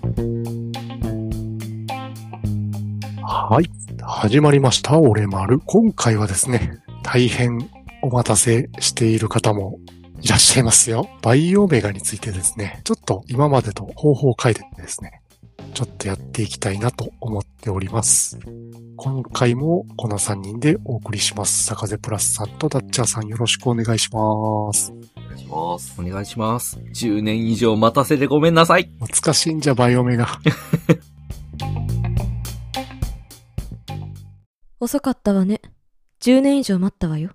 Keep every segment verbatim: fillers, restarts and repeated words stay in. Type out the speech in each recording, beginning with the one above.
はい。始まりました。俺丸。今回はですね、大変お待たせしている方もいらっしゃいますよ。バイオメガについてですね、ちょっと今までと方法を変えてですね、ちょっとやっていきたいなと思っております。今回もこのさんにんでお送りします。坂瀬プラスさんとダッチャーさん、よろしくお願いします。 お願いします。 お願いします。じゅうねん以上待たせてごめんなさい。 難しいんじゃ、バイオメガ。 遅かったわね。じゅうねん以上待ったわよ。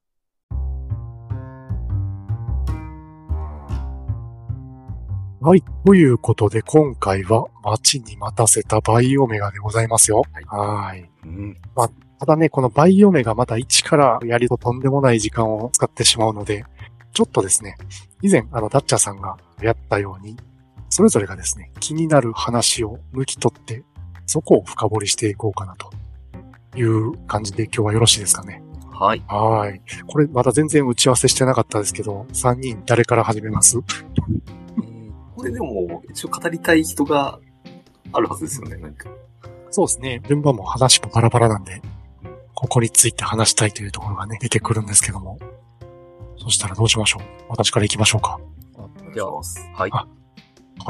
はい。ということで、今回は待ちに待たせたバイオメガでございますよ。はい。はい。うん。まあ、ただね、このバイオメガまた一からやりととんでもない時間を使ってしまうので、ちょっとですね、以前、あの、ダッチャーさんがやったように、それぞれがですね、気になる話を抜き取って、そこを深掘りしていこうかなという感じで今日はよろしいですかね。 はい。 はい。これまだ全然打ち合わせしてなかったですけど、さんにん誰から始めます？ これでも、一応語りたい人があるはずですよね、何か。 そうですね。順番も話もバラバラなんで、ここについて話したいというところがね、出てくるんですけども。そしたらどうしましょう？私から行きましょうか。 では、はい。 はい。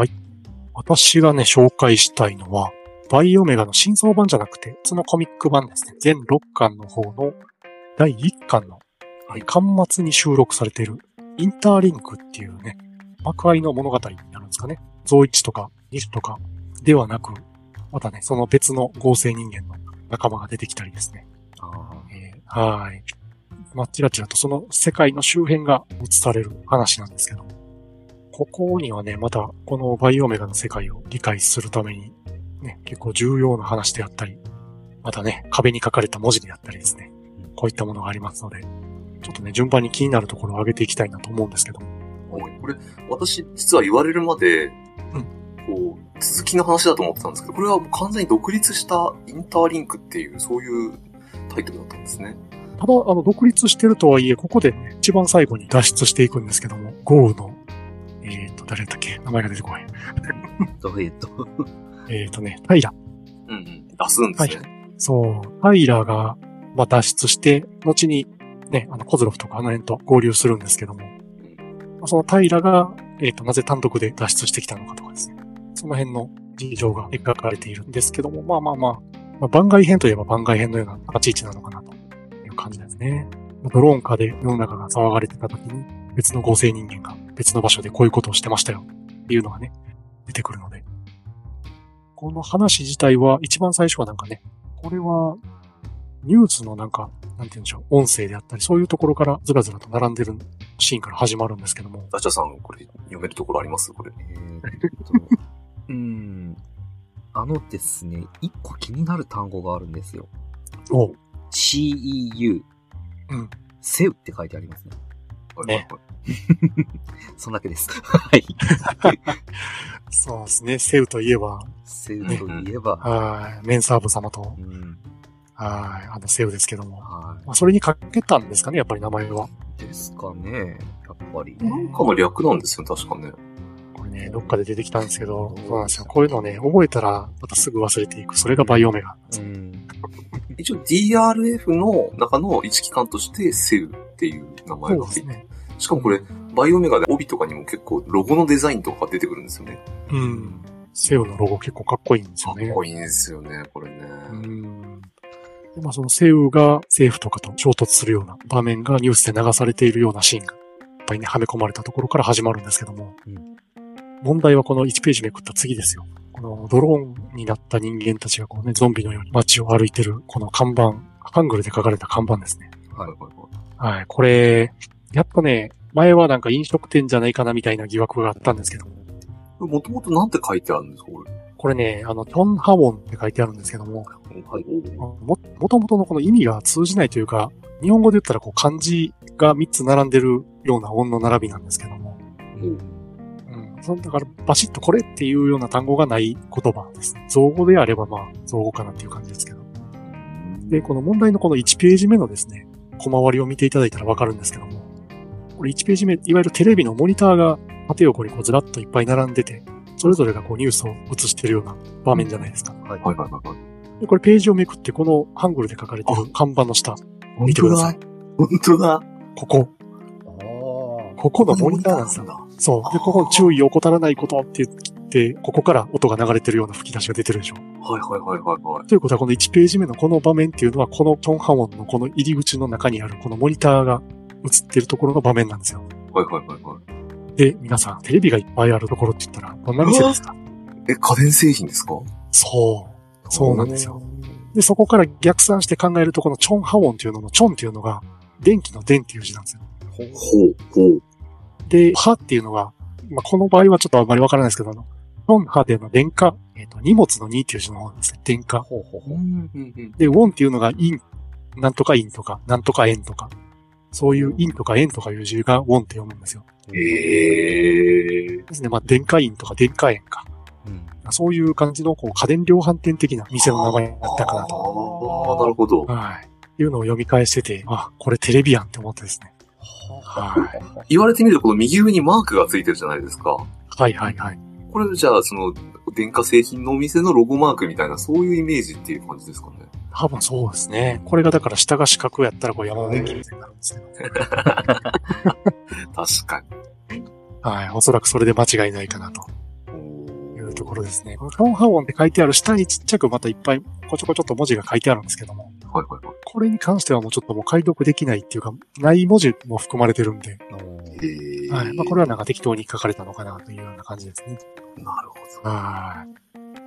私がね、紹介したいのは、バイオメガの新装版じゃなくて、そのコミック版ですね。全ろっかんの方のだいいっかんの、はい、巻末に収録されているインターリンクっていうね、幕愛の物語になるんですかね。ゾウイチとかニフとかではなく、またね、その別の合成人間の仲間が出てきたりですね。 あえー、はい。まあ、ちらちらとその世界の周辺が映される話なんですけども、ここにはね、またこのバイオメガの世界を理解するために、ね、結構重要な話であったり、またね、壁に書かれた文字であったりですね、こういったものがありますので、ちょっとね、順番に気になるところを上げていきたいなと思うんですけども。 これ、私、実は言われるまで、 うん、 こう、続きの話だと思ってたんですけど、これは完全に独立したインターリンクっていう、そういうタイトルだったんですね。 ただ、あの、独立してるとはいえ、ここでね、一番最後に脱出していくんですけども、ゴーの、えっと、誰だったっけ？名前が出てこない。 どういうとえっとね、タイラ。 うんうん。出すんですね。 はい、そう。タイラが、まあ、脱出して、後に、ね、あの、コズロフとかあの辺と合流するんですけども、そのタイラが、えっと、なぜ単独で脱出してきたのかとかですね。その辺の事情が描かれているんですけども、まあまあまあ、まあ、番外編といえば番外編のような立ち位置なのかなという感じですね。ドローン化で世の中が騒がれてた時に、別の合成人間が別の場所でこういうことをしてましたよっていうのがね、出てくるので。この話自体は一番最初はなんかね、これはニュースのなんか、なんて言うんでしょう、音声であったり、そういうところからずらずらと並んでるシーンから始まるんですけども。 ダチャさん、これ読めるところありますこれ。 えー、っとうーん。あのですね、一個気になる単語があるんですよ。 おう。 シーイーユー。 うん。 セウって書いてありますね。 ね。 そんだけです。はい。 そうですね。セウといえば。 セウといえば。 ね、はい。メンサーブ様と。 うん、 はい。あのセウですけども。 はい。 まあ、それにかけたんですかね、やっぱり名前は。 ですかね。やっぱり。 なんかの略なんですよ、確かね。 これね、どっかで出てきたんですけど、そうなんですよ。こういうのね、覚えたら、またすぐ忘れていく。それがバイオメガ。 うん。 一応 ディーアールエフ の中の一機関としてセウっていう名前が入って、ね、しかもこれ、バイオメガで帯とかにも結構ロゴのデザインとか出てくるんですよね。 うん。セウのロゴ結構かっこいいんですよね。 かっこいいんですよね、これね。 うん。まあそのセウが政府とかと衝突するような場面がニュースで流されているようなシーンがいっぱいね、はめ込まれたところから始まるんですけども、うん、問題はこのいちページめくった次ですよ。このドローンになった人間たちがこうね、ゾンビのように街を歩いてるこの看板、ハングルで書かれた看板ですね。 はいはいはい。 はい、これ、やっぱね、前はなんか飲食店じゃないかなみたいな疑惑があったんですけども。 もともとなんて書いてあるんですかこれ。 これね、あの、チョンハウォンって書いてあるんですけども、 はい、 も、もともとのこの意味が通じないというか、日本語で言ったらこう漢字がみっつ並んでるような音の並びなんですけども、うん。うん。だからバシッとこれっていうような単語がない言葉です。造語であればまあ、造語かなっていう感じですけど。で、この問題のこのいちページ目のですね、小回りを見ていただいたらわかるんですけども、これいちページ目、いわゆるテレビのモニターが縦横にこうずらっといっぱい並んでて、 それぞれがこうニュースを映してるような場面じゃないですか。 はい。 はいはいはいはい。 でこれページをめくって、このハングルで書かれてる看板の下、見てください。 本当だ。 ここ。ここのモニターなんですよ。そう。で、ここに注意を怠らないことって言って、ここから音が流れてるような吹き出しが出てるでしょ。 はいはいはいはいはい。 ということは、このいちページ目のこの場面っていうのは、このトンハモンのこの入り口の中にあるこのモニターが映ってるところの場面なんですよ。 はいはいはいはい。 で、皆さん、テレビがいっぱいあるところって言ったら、どんな店ですか？ え、家電製品ですか？ そう。そうなんですよ。で、そこから逆算して考えると、このチョンハウォンっていうののチョンっていうのが、電気の電っていう字なんですよ。 ほう、ほう。 で、ハっていうのが、まあ、この場合はちょっとあんまりわからないですけど、あの、チョンハでの電化、えっと、荷物のにっていう字の方なんですね。電化。 ほうほうほう。 で、ウォンっていうのがイン、なんとかインとか、なんとか円とか、そういうインとか円とかいう字がウォンって読むんですよ。 へー。 ですね。まあ、電化インとか電化円か。うん、そういう感じの、こう、家電量販店的な店の名前だったかなと。 ああ、なるほど。 はい。いうのを読み返してて、あ、これテレビやんって思ってですね。 はい。言われてみると、この右上にマークがついてるじゃないですか。 はいはいはい。 これじゃあ、その、電化製品のお店のロゴマークみたいな、そういうイメージっていう感じですかね。 多分そうですね。これがだから下が四角やったらこう山電機みたいになるんですけど。 確かに。 はい。おそらくそれで間違いないかなと。いうところですね。このトンハウォンって書いてある下にちっちゃくまたいっぱいこちょこちょっと文字が書いてあるんですけども。 はいはいはい。 これに関してはもうちょっともう解読できないっていうか、ない文字も含まれてるんで。 へはい。まあこれはなんか適当に書かれたのかなというような感じですね。 なるほど。 はい。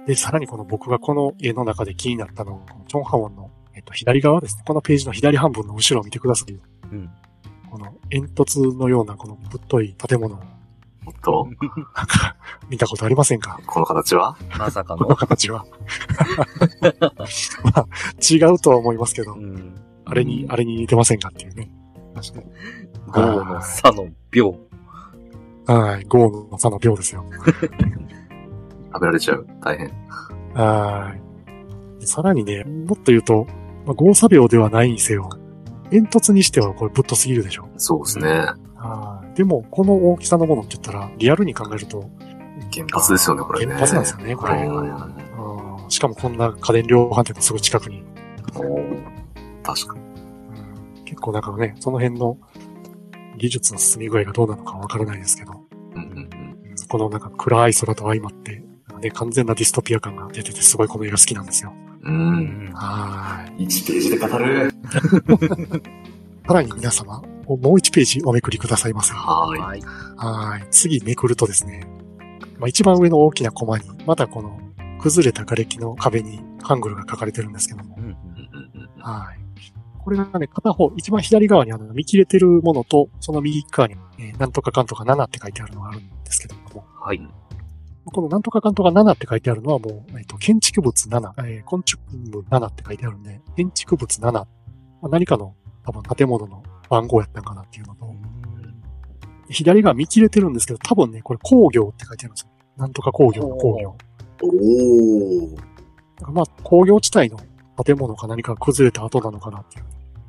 で、さらにこの僕がこの絵の中で気になったのは、このチョンハウォンの、えっと、左側ですね。このページの左半分の後ろを見てください。うん。この煙突のようなこのぶっとい建物を。 おっとなんか、見たことありませんか？ この形はまさかのこの形は。まあ、違うとは思いますけど、うん、あれに、あれに似てませんかっていうね。 確かに。ゴーの差の秒。 はい、ゴーの差の秒ですよ。 食べられちゃう。大変。 はい。さらにね、もっと言うと、まあ、ゴーサ秒ではないにせよ、煙突にしてはこれぶっとすぎるでしょ。 そうですね。 はい。でも、この大きさのものって言ったら、リアルに考えると、 原発ですよね、これね。 原発なんですよね、これ。はいはいはい、しかもこんな家電量販店のすぐ近くに。 お確かに、 うん。結構なんかね、その辺の技術の進み具合がどうなのかわからないですけど、うんうんうん、このなんか暗い空と相まって、ね、完全なディストピア感が出ててすごいこの映画好きなんですよ。 うん。 はい。 いちページで語る。 さらに皆様、もういちページおめくりくださいませ。 はい。 はい。次めくるとですね、まあ、一番上の大きなコマに、またこの崩れた瓦礫の壁にハングルが書かれてるんですけども。うんうんうん、はい。これがね、片方、一番左側にあの見切れてるものと、その右側に、えー、なんとかかんとかななって書いてあるのがあるんですけども。 はい。 このなんとかかんとかななって書いてあるのはもう、えっと、建築物なな、えー、昆虫部ななって書いてあるんで、建築物なな、まあ、何かの多分建物の番号やったんかなっていうのと、左側見切れてるんですけど、多分ね、これ工業って書いてあるんですよ。なんとか工業の工業。 おー。 だからまあ、工業地帯の建物か何か崩れた後なのかなっていう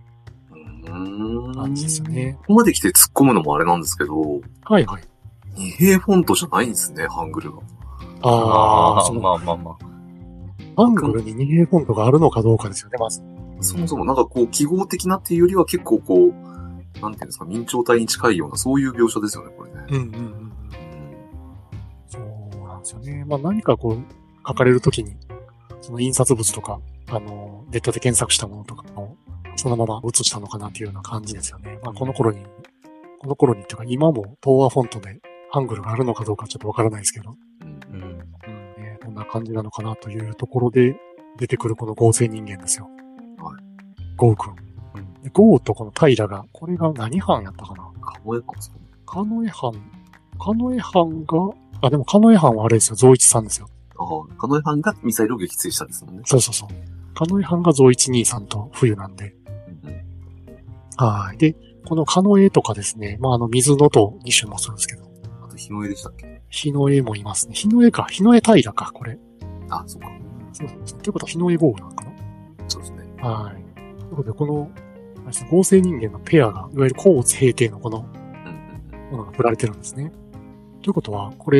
感じですよね。 ここまで来て突っ込むのもあれなんですけど、 はいはい。 二平フォントじゃないんですね、ハングルが。 ああ、 まあまあまあ。 ハングルに二平フォントがあるのかどうかですよね、まず。 そもそもなんかこう、記号的なっていうよりは結構こう、なんていうんですか、明朝体に近いような、そういう描写ですよね、これね。 うんうんうん。そうなんですよね。まあ何かこう、書かれるときに、その印刷物とか、あの、ネットで検索したものとかを、そのまま写したのかなっていうような感じですよね。まあこの頃に、この頃にっていうか今も東和フォントでハングルがあるのかどうかちょっとわからないですけど、うんうんね、こんな感じなのかなというところで出てくるこの合成人間ですよ。はい。ゴーくん。うん、ゴーとこの平が、これが何班やったかな？ カノエ班ですかね。 カノエ班。カノエ班が、あ、でもカノエ班はあれですよ、ゾウイチさんですよ。 ああ、カノエ班がミサイルを撃墜したんですもんね。 そうそうそう。カノエ班がゾウイチ兄さんと冬なんで。うんうん、はい。で、このカノエとかですね、まあ、あの、水のとに種もするんですけど。 あと、日の絵でしたっけ？ 日の絵もいますね。日の絵か。日の絵平か、これ。 あ、そうか。 そうそう。ということは日の絵ゴーなんかな？ そうですね。 はい。ということで、この、合成人間のペアが、いわゆる甲乙平定のこの、ものが振られてるんですね。ということは、これ、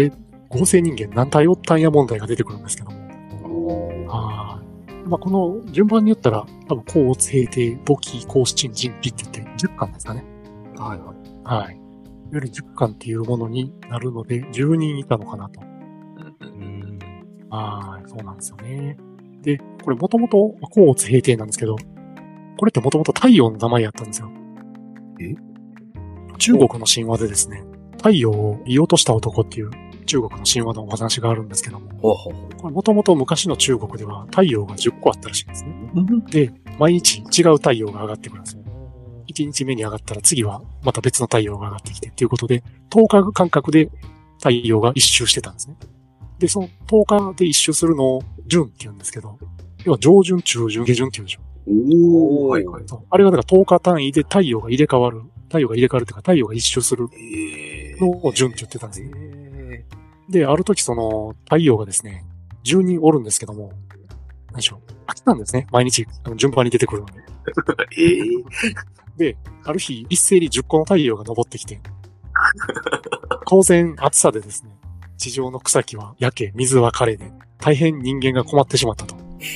合成人間何体おったんや問題が出てくるんですけども。 おーはい。まあ、この順番に言ったら、多分、甲乙平定、簿記、甲子鎮、人皮って言ってじゅっかんですかね。 はいはい。 はい。いわゆるじゅっかんっていうものになるので、じゅうにんいたのかなと。 うん。 はい、そうなんですよね。で、これもともと、甲乙平定なんですけど、これってもともと太陽の名前やったんですよ。 え中国の神話でですね、太陽を射落とした男っていう中国の神話のお話があるんですけども、 ほうほうほう。 これもともと昔の中国では太陽がじゅっこあったらしいんですね。 うんで、毎日違う太陽が上がってくるんですよ。いちにちめに上がったら次はまた別の太陽が上がってきてっていうことで、とおか間隔で太陽が一周してたんですね。で、そのとおかで一周するのを旬って言うんですけど、要は上旬、中旬、下旬って言うんでしょ。 おー、はいはい。 そうあれがだからとおか単位で太陽が入れ替わる。太陽が入れ替わるっていうか太陽が一周するえー。 のを旬って言ってたんですね。 えで、ある時その太陽がですね、じゅうにんおるんですけども、何でしょう。飽きたんですね。毎日あの順番に出てくるので。 えー。 で、ある日一斉にじゅっこの太陽が昇ってきて、当然暑さでですね、地上の草木は焼け、水は枯れで、大変人間が困ってしまったと。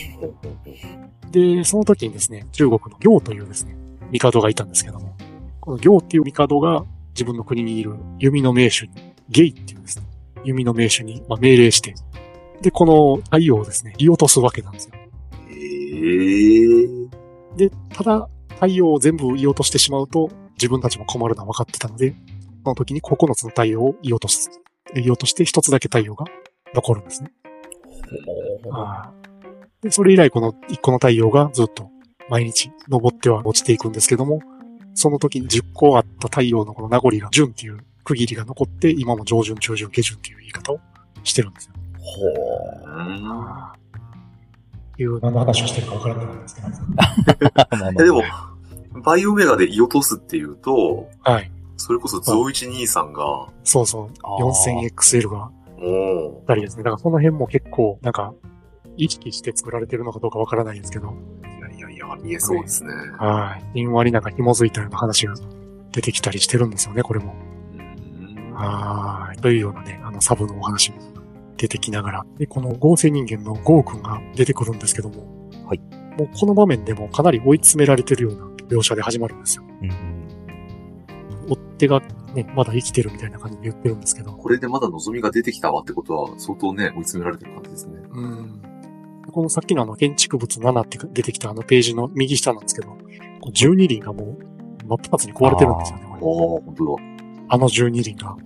で、その時にですね、中国の行というですね、帝がいたんですけども、この行っていう帝が自分の国にいる弓の名手に、ゲイっていうですね、弓の名手に、まあ、命令して、で、この太陽をですね、射落とすわけなんですよ。 えー。 で、ただ、太陽を全部射落としてしまうと、自分たちも困るのは分かってたので、その時にここのつの太陽を射落とす。射落として一つだけ太陽が残るんですね。あでそれ以来この一個の太陽がずっと毎日昇っては落ちていくんですけども、その時にじゅっこあった太陽のこの名残が順っていう区切りが残って、今も上旬、中旬、下旬っていう言い方をしてるんですよ。 ほあいう何の話をしてるか分からなかったんですけど。 う。 えでも、バイオメガで射落とすっていうと、 はい。 それこそゾウいちにーさんが、 そうそう。 あーよんせんエックスエル がおあったりですね。だからその辺も結構、なんか、意識して作られてるのかどうかわからないですけど、 ー。いやいやいや、見えそうですね。 はい。神話になんか紐づいたような話が出てきたりしてるんですよね、これも。 うんはい。というようなね、あの、サブのお話も出てきながら。で、この合成人間のゴーくんが出てくるんですけども、 はい。 もうこの場面でもかなり追い詰められてるような描写で始まるんですよ。 うん。 追っ手がね、まだ生きてるみたいな感じで言ってるんですけど。 これでまだ望みが出てきたわってことは、相当ね、追い詰められてる感じですね。 うん。このさっきのあの建築物ななって出てきたあのページの右下なんですけど、こうじゅうに輪がもう真っ二つに壊れてるんですよね、これ。 おー、本当だ。 あのじゅうに輪が。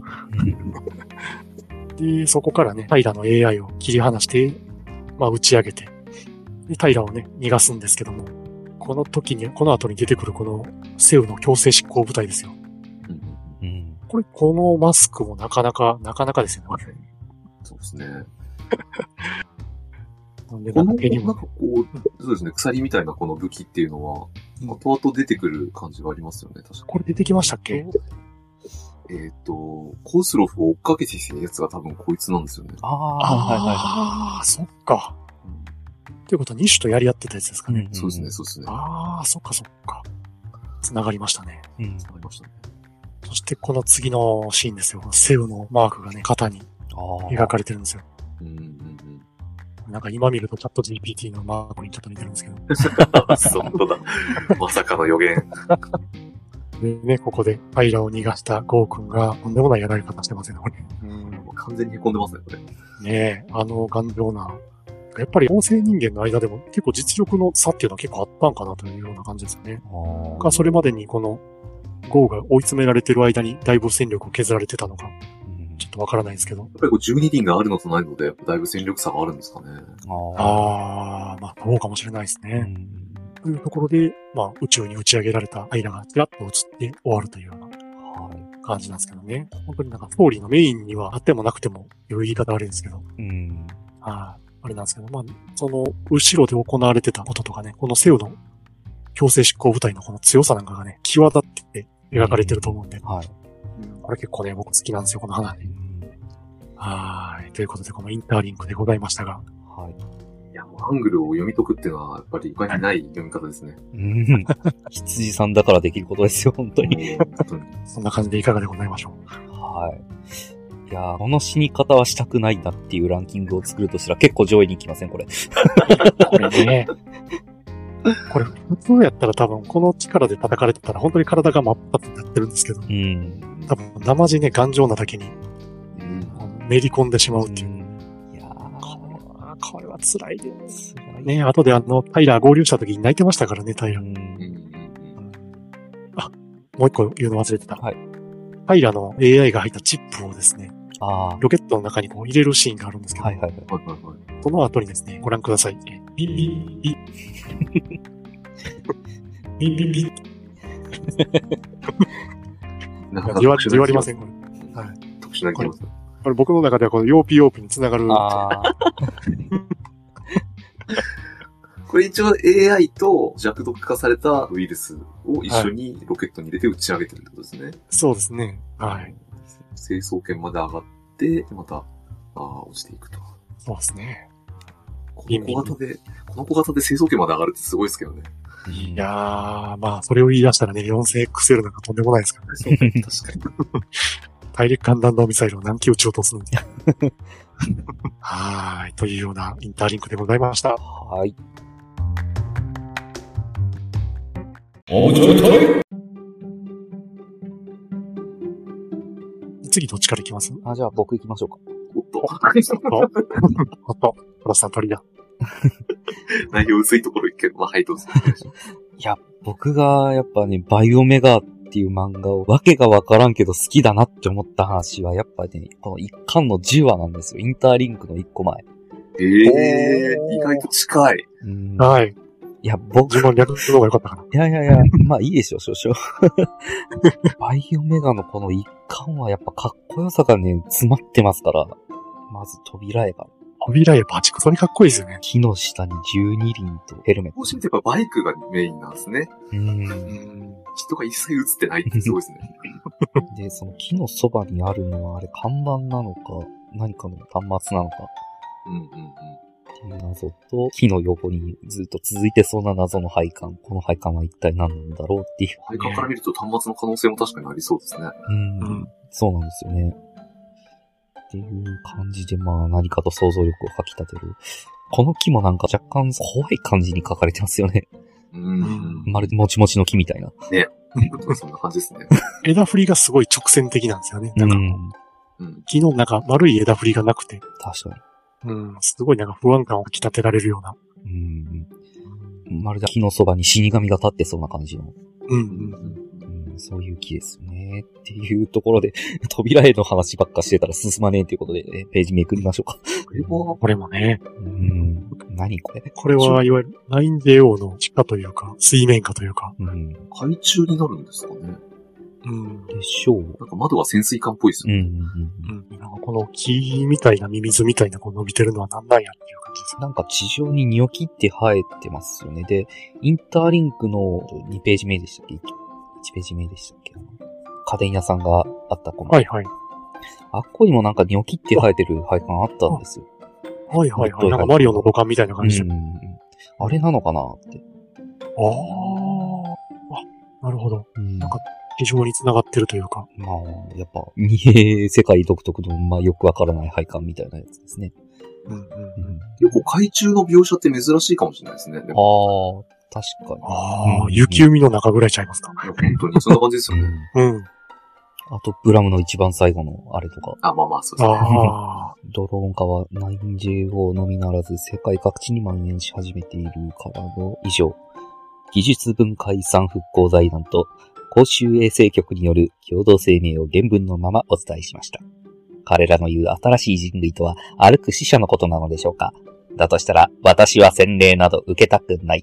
で、そこからね、平の エーアイ を切り離して、まあ打ち上げて、で、平をね、逃がすんですけども、この時に、この後に出てくるこのセウの強制執行部隊ですよ。 うんうん。 これ、このマスクもなかなか、なかなかですよね、これ。 そうですね。 なんで、 この、 なんか手にもなんかこう、そうですね、鎖みたいなこの武器っていうのは、後々出てくる感じがありますよね、確かこれ出てきましたっけ？ えっ、と、コースロフを追っかけてきてるやつが多分こいつなんですよね。 ああ、はいはいはああ、そっか。ということは、に種とやり合ってたやつですかい。 ね。 そうですね、そうですね。 ああ、そっかそっか。繋がりましたね。 うん。 ありましたね。 そして、この次のシーンですよ。セウのマークがね、肩にああ。 描かれてるんですよ。 うんうんうん。 なんか今見るとチャット ジーピーティー のマークにちょっと似てるんですけど。 そう、本当だ。まさかの予言。 でね、ここでファイラを逃がしたゴーくんがとんでもないやられ方してますよね、これ。 うん、完全に凹んでますね、これ。 ねえ、あの頑丈な。やっぱり合成人間の間でも結構実力の差っていうのは結構あったんかなというような感じですよね。 あか、それまでにこのゴーが追い詰められてる間にだいぶ戦力を削られてたのか、 うんちょっとわからないですけど。 やっぱりこうじゅうに輪があるのとないので、やっぱだいぶ戦力差があるんですかね。 ああ。 ああ、まあそうかもしれないですうね。 ん。 というところで、まあ宇宙に打ち上げられたアイラがちらっと映って終わるというようなはい。 感じなんですけどね。本当になんかストーリーのメインにはあってもなくても、いう言い方あれですけど、 うん。 はい、あれなんですけど、まあ、その後ろで行われてたこととかね、このセウの強制執行部隊のこの強さなんかがね、際立って描かれてると思うんで、 はい。 うんこれ結構ね、僕好きなんですよ、この話。 うんはい。ということで、このインターリンクでございましたが、 はい。 いや、もうアングルを読み解くっていうのは、やっぱり他にない読み方ですね。 うん。羊さんだからできることですよ、本当に。 もう本当に。 そんな感じでいかがでございましょう。 はい。 いやー、この死に方はしたくないなっていうランキングを作るとしたら結構上位に来ません、これ。 これね。これ、普通やったら多分、この力で叩かれてたら、本当に体が真っ二つになってるんですけど、 うん。 多分、生地ね、頑丈なだけに、 うん。 めり込んでしまうっていう。 うん、いやー、 これは辛いです。 辛いね、後であの、タイラー合流した時に泣いてましたからね、タイラー。 うん。 あ、もう一個言うの忘れてた。 はい。 タイラーの エーアイ が入ったチップをですね、 あー。 ロケットの中にこう入れるシーンがあるんですけど、 はいはいはい。 はいはいはい。 その後にですね、ご覧ください。ビンビンビン。ビンビンビン。 なかなか言わ特殊な言われません、これ。はい。 特殊な気がする。 これ僕の中ではこのヨーピーヨーピーにつながる。 あー。 これ一応 エーアイ と弱毒化されたウイルスを一緒にロケットに入れて打ち上げてるってことですね。 そうですね。はい。 成層圏まで上がって、また、ああ、落ちていくと。 そうですね。 この小型で、この小型で成層圏まで上がるってすごいですけどね。 いやー、まあ、それを言い出したらね、よんせんエックスエル なんかとんでもないですからね。 そう確かに。 大陸間弾道ミサイルを何機撃ち落とすのに。はーい。というようなインターリンクでございました。 はい。 次どっちから行きます？ あ、じゃあ僕行きましょうか。 おっと。 おっと、プラスさん取りだ。 内容薄いところ行くけど、まあ、はい、どうぞ。 いや、僕がやっぱね、バイオメガっていう漫画をわけがわからんけど好きだなって思った話は、やっぱね、この一巻のじゅうわなんですよ。インターリンクのいっこまえ。 ええー、意外と近い。 うん、 はい。 いや、僕、 自分略すのが良かったかな。 いやいやいや、まあいいでしょう、少々。バイオメガのこの一巻はやっぱかっこよさがね、詰まってますから。まず扉絵が。 扉絵バチクソにかっこいいですよね。 木の下にじゅうに輪とヘルメット。 こうしてみてやっぱバイクがメインなんですね。 うん。 人が一切映ってないってすごいですね。 で、その木のそばにあるのはあれ看板なのか、何かの端末なのか。 うんうんうん。 っていう謎と、木の横にずっと続いてそうな謎の配管。この配管は一体何なんだろうっていう。 配管から見ると端末の可能性も確かにありそうですね。 うん。うん、そうなんですよね。っていう感じで、まあ何かと想像力をかき立てる。この木もなんか若干怖い感じに描かれてますよね。 うん。 まるでもちもちの木みたいな。 ね。そんな感じですね。 枝振りがすごい直線的なんですよね。なんか、 うん、 木の中、丸い枝振りがなくて。 確かに。うん。すごいなんか不安感を引き立てられるような。 うん。まるで木のそばに死神が立ってそうな感じの。 うんうん。 そういう木ですよね。っていうところで、扉絵の話ばっかしてたら進まねえということで、ページめくりましょうか。 これも、これもね。 うん。何これこれは、いわゆる ナインジェーオー の地下というか、水面下というか。 うん。 海中になるんですかね。 うん。 でしょう。 なんか窓が潜水艦っぽいですよね。 うんうんうん。 うん。なんかこの木みたいなミミズみたいなこう伸びてるのは何なんやっていう感じです。 なんか地上にニョキって生えてますよね。で、インターリンクのにページ目でしたっけ ?いち ページ目でしたっけ家電屋さんがあったこの。 はいはい。 あっこにもなんかニョキって生えてる配管あったんですよ。 はいはいはい。なんかマリオの土管みたいな感じで。 うん。あれなのかなって。 ああ。あ、なるほど。うん、なんか非常に繋がってるというか。 まあ、やっぱ、二平世界独特の、まあよくわからない配管みたいなやつですね。 うんうんうん。 結構海中の描写って珍しいかもしれないですね。 ああ、確かに。 ああ、うん、雪海の中ぐらいちゃいますか。 本当に、そんな感じですよね。 うん。 あと、ブラムの一番最後のあれとか。 あ、まあまあ、そうですね。 あドローン化は ナインジェーオー のみならず世界各地に蔓延し始めているからの以上、技術文化遺産復興財団と公衆衛生局による共同声明を原文のままお伝えしました。彼らの言う新しい人類とは歩く死者のことなのでしょうか。だとしたら、私は洗礼など受けたくない。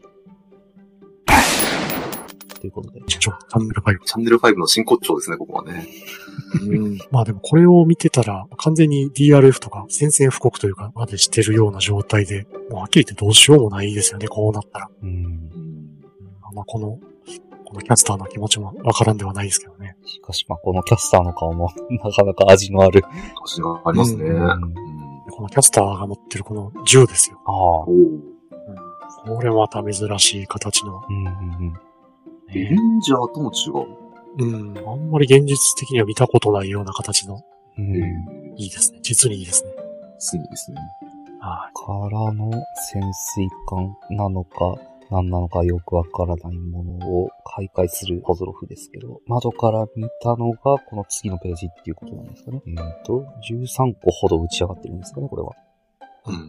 ということで。 チャンネルファイブ。 チャンネルファイブの真骨頂ですね、ここはね。 うん、まあでもこれを見てたら、完全に ディーアールエフ とか宣戦布告というか、までしてるような状態で、もうはっきり言ってどうしようもないですよね、こうなったら。 うん。 まあこの、このキャスターの気持ちもわからんではないですけどね。 しかしまあこのキャスターの顔もなかなか味のある。 味がありますね。うんうん、 このキャスターが持ってるこの銃ですよ。 ああ。 うん、これまた珍しい形の。 うんうんうんレンジャーとも違う。 うん。あんまり現実的には見たことないような形の。 うん。 いいですね。実にいいですね。 実にですね。 はい。 からの潜水艦なのか、何なのかよくわからないものを開会するコズロフですけど、窓から見たのがこの次のページっていうことなんですかね。えっと、じゅうさんこほど打ち上がってるんですかね、これは。 うん。 うん。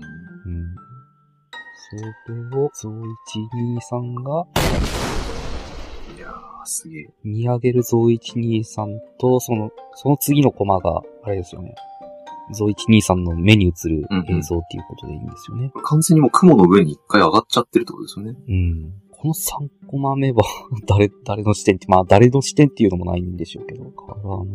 それを、ゾウいちにさんが、 いやー、すげえ。 見上げるゾウいちにさんと、その、その次のコマが、あれですよね。ゾウいちにさんの目に映る映像っていうことでいいんですよね。 うんうん、完全にもう雲の上に一回上がっちゃってるってことですよね。 うん。このさんコマ目は、誰、誰の視点って、まあ誰の視点っていうのもないんでしょうけど、からの、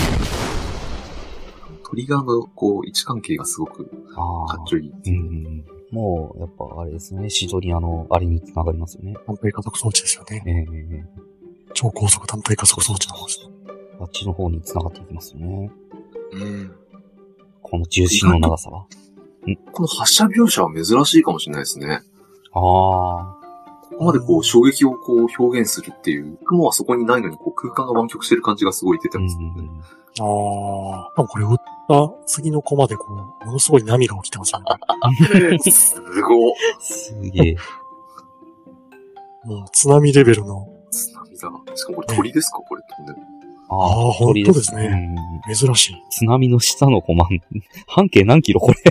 トリガーの、こう、位置関係がすごく、かっちょいいっていう。 うん。もう、やっぱあれですね、シドニアのあれに繋がりますよね。 単体加速装置ですよね。 ええー。 超高速単体加速装置の方ですね。 あっちの方に繋がっていきますよね。 うん。 この重心の長さは。 んこの発射描写は珍しいかもしれないですね。 ああ。 ここまでこう衝撃をこう表現するっていう、雲はそこにないのにこう空間が湾曲してる感じがすごい出てますね。 うん、 ああ。多分これ打った次のコマでこう、ものすごい波が起きてますよね。 すごい。 すげえ。 もう津波レベルの。 津波だ。しかもこれ鳥ですか、これ飛んでる。 ああ、本当ですね。うん、珍しい。 津波の下のコマ、半径何キロこれ。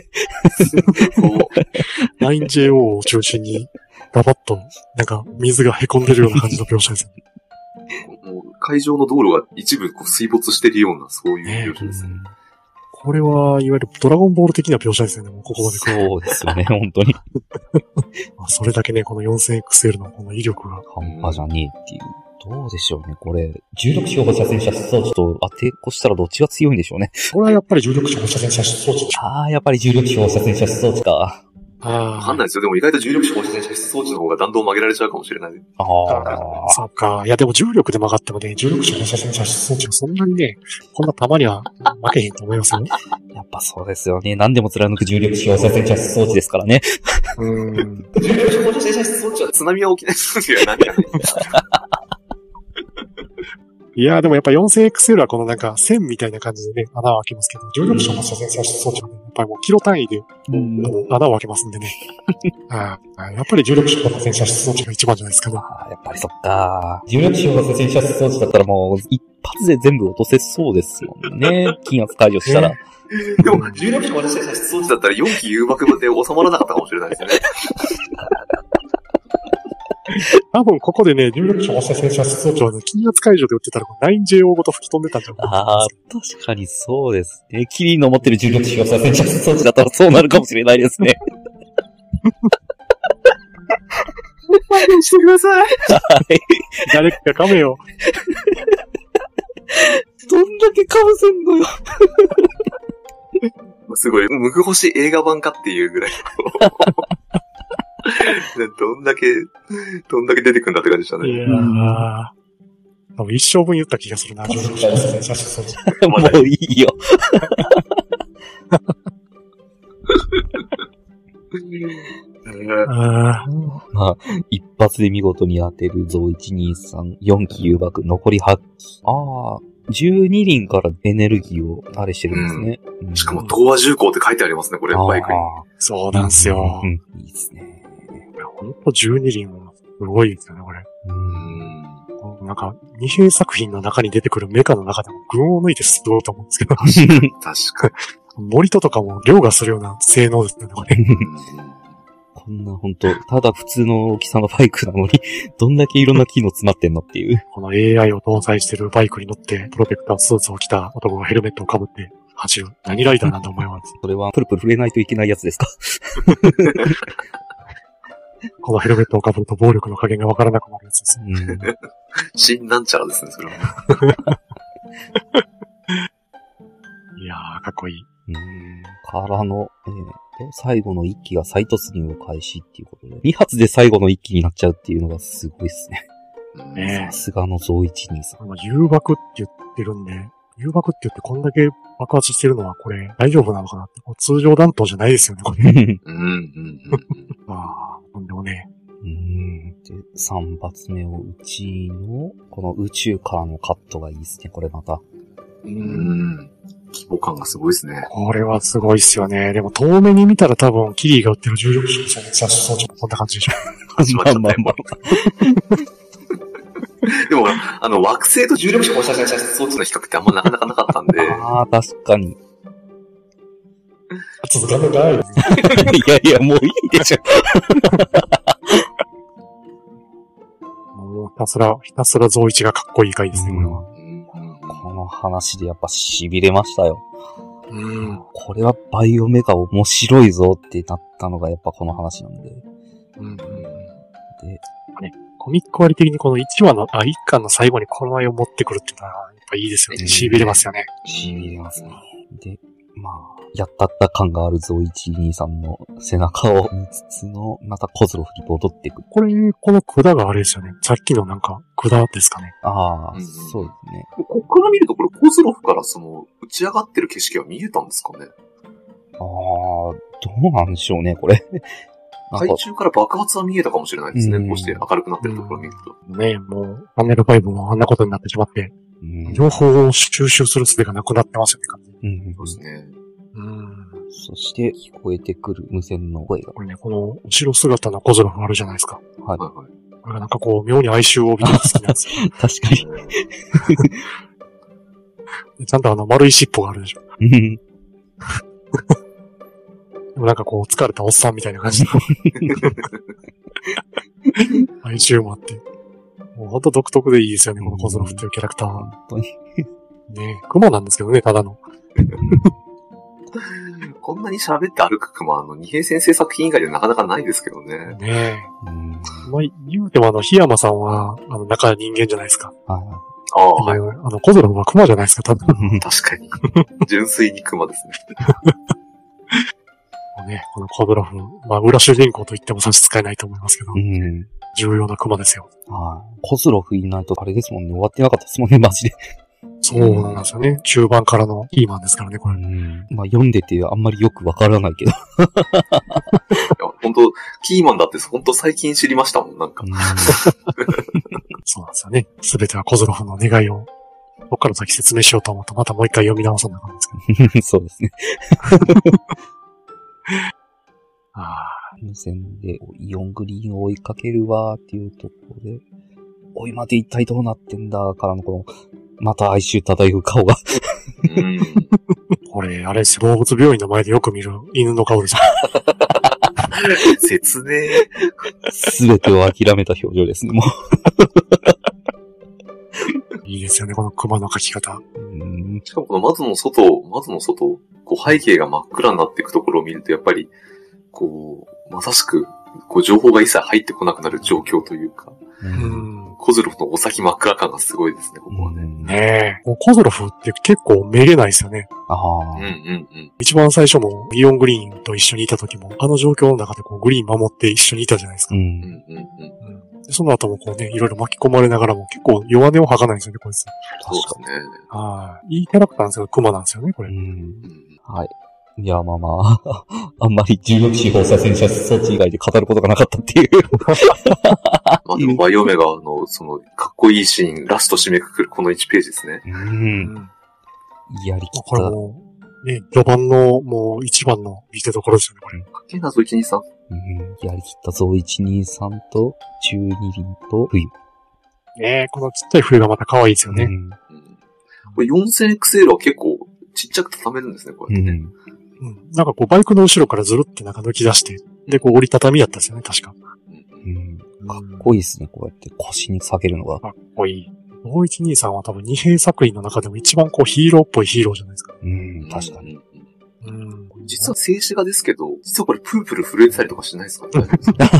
ナインジェイオー を中心に、ババッと、なんか、水が凹んでるような感じの描写ですね。 もう海上の道路が一部こう水没してるような、そういう描写ですね。ねこれは、いわゆるドラゴンボール的な描写ですよね、もうここまで。 そうですよね、本当に。 まあそれだけね、この よんせんエックスエル のこの威力が。 半端じゃねえっていう。どうでしょうね、これ。重力子放射線射出装置と当てっこしたらどっちが強いんでしょうね。 これはやっぱり重力子放射線射出装置でしょ。 ああ、やっぱり重力子放射線射出装置か。 ああ。わかんないですよ。でも意外と重力子放射線射出装置の方が弾道を曲げられちゃうかもしれない。ああ。そうか。いやでも重力で曲がってもね、重力子放射線射出装置はそんなにね、こんなたまには負けへんと思いますよ。 やっぱそうですよね。何でも貫く重力子放射線射出装置ですからね。 うん。重力子放射線射出装置は津波は起きない装置が何やねん。 いやーでもやっぱ よんせんエックスエル はこのなんか線みたいな感じでね、穴を開けますけど、重力子放射線射出装置はね、やっぱりもうキロ単位で、うん、穴を開けますんでね。ああ、やっぱり重力子放射線射出装置が一番じゃないですかね。 ああ、やっぱりそっか。重力子放射線射出装置だったらもう一発で全部落とせそうですもんね。金圧解除したら。 でも、重力子放射線射出装置だったらよんき誘爆で収まらなかったかもしれないですよね。 多分ここでね、重力子放射線射出装置はね、金圧解除で撃ってたら ナインジェイオー ごと吹き飛んでたんじゃないかな。 ああ、確かにそうですね。キリンの持ってる重力子放射線射出装置だったらそうなるかもしれないですね。 勘弁してください。はい。 誰か噛めよ。 どんだけかぶせんのよ。 すごい、ムグ星映画版かっていうぐらい。どんだけ、どんだけ出てくんだって感じでしたね。 いやー。多分一生分言った気がするな、重力子放射線射出装置。 もういいよ。 あまあ、一発で見事に当てるゾウいちにさん、よんき誘爆、残りはっき。ああ、じゅうに輪からエネルギーをあれしてるんですね。 うんうん、しかも、東和重工って書いてありますね、これ、バイクに。 そうなんですよ。 うんうん、いいですね。 ほんとじゅうに輪もすごいですよね、これ。 うん。 なんか、二兵作品の中に出てくるメカの中でも群を抜いてすごいと思うんですけど。 確かに。森ととかも凌駕するような性能ですね、これ。 こんなほんと、ただ普通の大きさのバイクなのに、どんだけいろんな機能詰まってんのっていう。 この エーアイ を搭載してるバイクに乗って、プロテクタースーツを着た男がヘルメットを被って走る。何ライダーなんだ思います。 それはプルプル触れないといけないやつですか？ このヘルメットを被ると暴力の加減がわからなくなるやつです。うん、 新なんちゃらですね、それは。 いやー、かっこいい。 うん。からの、えー、最後の一機が再突入を開始っていうことで、に発で最後の一機になっちゃうっていうのがすごいっすね。 ねえ。 さすがのゾウいちにさん。 誘爆って言ってるんで、誘爆って言ってこんだけ爆発してるのはこれ大丈夫なのかなって。通常弾頭じゃないですよね、これ。 うんうんうん。 まあ、とんでもね。 うん。で、さん発目を打ちの、この宇宙からのカットがいいですね、これまた。 うーん。規模感がすごいですね。 これはすごいっすよね。でも遠目に見たら多分、キリーが売ってる重力射射出装置もこんな感じでしょ。 始まっちゃったよ。 まあまあでも、あの、惑星と重力子放射線射出装置の比較ってあんまなかなかなかったんで。 ああ、確かに。 続かない。 いやいや、もういいでしょ。 もうひたすら、ひたすら増一がかっこいい回ですね、これは。 この話でやっぱ痺れましたよ。 うん。 これはバイオメガ面白いぞってなったのがやっぱこの話なんで。 うん。で、 で、 コミック割的にこのいちわの、あ、いっかんの最後にこの絵を持ってくるっていうのは、やっぱいいですよね。痺れますよね。 痺れますね。で、まあ、やったった感があるゾウいちにさんの背中を見つつの、またコズロフに戻っていく。 これ、この管があれですよね。さっきのなんか、管ですかね。 ああ、 うんうん、 そうですね。 こっから見るとこれコズロフからその、打ち上がってる景色は見えたんですかね。 ああ、どうなんでしょうね、これ。 海中から爆発は見えたかもしれないですね。こうして明るくなってるところを見ると。 ねえ、もう、パネルファイブもあんなことになってしまって、 うん、 情報を収集する術がなくなってますよね、完全に。うん、 そうですね。 うん。 そして聞こえてくる無線の声が。 これね、この後ろ姿のコズロフあるじゃないですか。 はい。 はいはい、 これがなんかこう、妙に哀愁を帯びて好きなんですよ。 確かに。ちゃんとあの、丸い尻尾があるでしょ。 うん。でもなんかこう、疲れたおっさんみたいな感じの哀愁もあって。もうほんと独特でいいですよね、このコズロフっていうキャラクターは。 本当に。 ねえ、クマなんですけどね、ただの。 こんなに喋って歩くクマ、あの、二平先生作品以外でなかなかないですけどね。 ねえ。 うん、 まあ、言うてもあの、檜山さんは、あの、中人間じゃないですか。 はい。 ああ、はい。 あの、コズロフはクマじゃないですか、多分。 確かに。純粋にクマですね。 ね、このコズロフ、まあ、裏主人公と言っても差し支えないと思いますけど、 うん、 重要なクマですよ。 はい。コズロフいないとあれですもんね、終わってなかったですもんね、マジで。 そうなんですよね。中盤からのキーマンですからね、これ。 うん、まあ、読んでてあんまりよくわからないけど。 いや、本当キーマンだって本当最近知りましたもん、なんか。 うん、 そうなんですよね。すべてはコズロフの願いを、ここから先説明しようと思うと、またもう一回読み直さなかったんですけど。 そうですね。 ああ。 無線でイオングリーンを追いかけるわーっていうところで、おい待て一体どうなってんだからのこの、また哀愁漂う顔が。 うん、 これ、あれですよ、動物病院の前でよく見る犬の顔ですよ。 説明。 すべてを諦めた表情ですね、もう。いいですよね、この熊の描き方。 うん、 しかもこの窓の外、窓の外、こう背景が真っ暗になっていくところを見ると、やっぱり、こう、まさしく、こう情報が一切入ってこなくなる状況というか、 ううんん。 コズロフのお先真っ暗感がすごいですね、ここはね。 ねえ。コズロフって結構めげないですよね。 ああ、 うんうんうん。 一番最初もイオングリーンと一緒にいた時も、あの状況の中でこうグリーン守って一緒にいたじゃないですか。 うん。 うんうんうん。 うんでその後もこうね、いろいろ巻き込まれながらも結構弱音を吐かないんですよね、こいつ。 そうですね。 はい。いいキャラクターなんですよ、クマなんですよね、これ。 うん。 うんはい。いや、まあまあ、あんまり重力子放射線射出装置以外で語ることがなかったっていう。 まあでもバイオメガの、その、かっこいいシーン、ラスト締めくくるこのいちページですね。 う。 うんん。 やりきこれった。 もう、ね、序盤のもう一番の見てどころですよね、これ。 かっけえな、ぞいちにさん。 うん。やりきったぞ、いちにさんと、じゅうに輪と冬。 ねこのちっちゃい冬がまた可愛いですよね。 うん。 うん、これ よんせんエックスエル は結構ちっちゃく畳めるんですね、こうやってね。 うん。 うん。なんかこうバイクの後ろからずるってなんか抜き出して、で、こう折りたたみやったんですよね、確か。 うん。かっこいいですね、こうやって腰に下げるのが。 かっこいい。ごいちにさんは多分二平作品の中でも一番こうヒーローっぽいヒーローじゃないですか。 うん、確かに。 に。 うん。 実は静止画ですけど、実はこれプープル震えてたりとかしないですかね。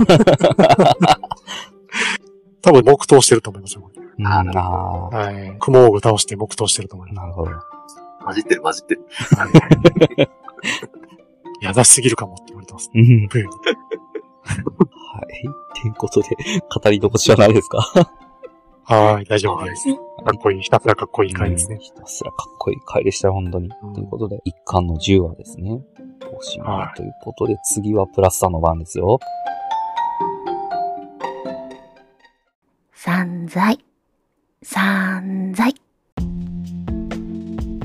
多分黙祷してると思いますよ。 うん、ああ。 はい。雲を具倒して黙祷してると思いまなるほど。 混じってる混じってる。 す。はい。やだしすぎるかもって言われてます。 うん。 プーはい。っていうことで、語り残しはないですか？ はい、大丈夫です。かっこいい、ひたすらかっこいい回ですね。 ひたすらかっこいい回でしたよ、本当に。 うんということで、一巻のじゅうわですね。おしまいということで、次はプラスさんの番ですよ。 散財、散財。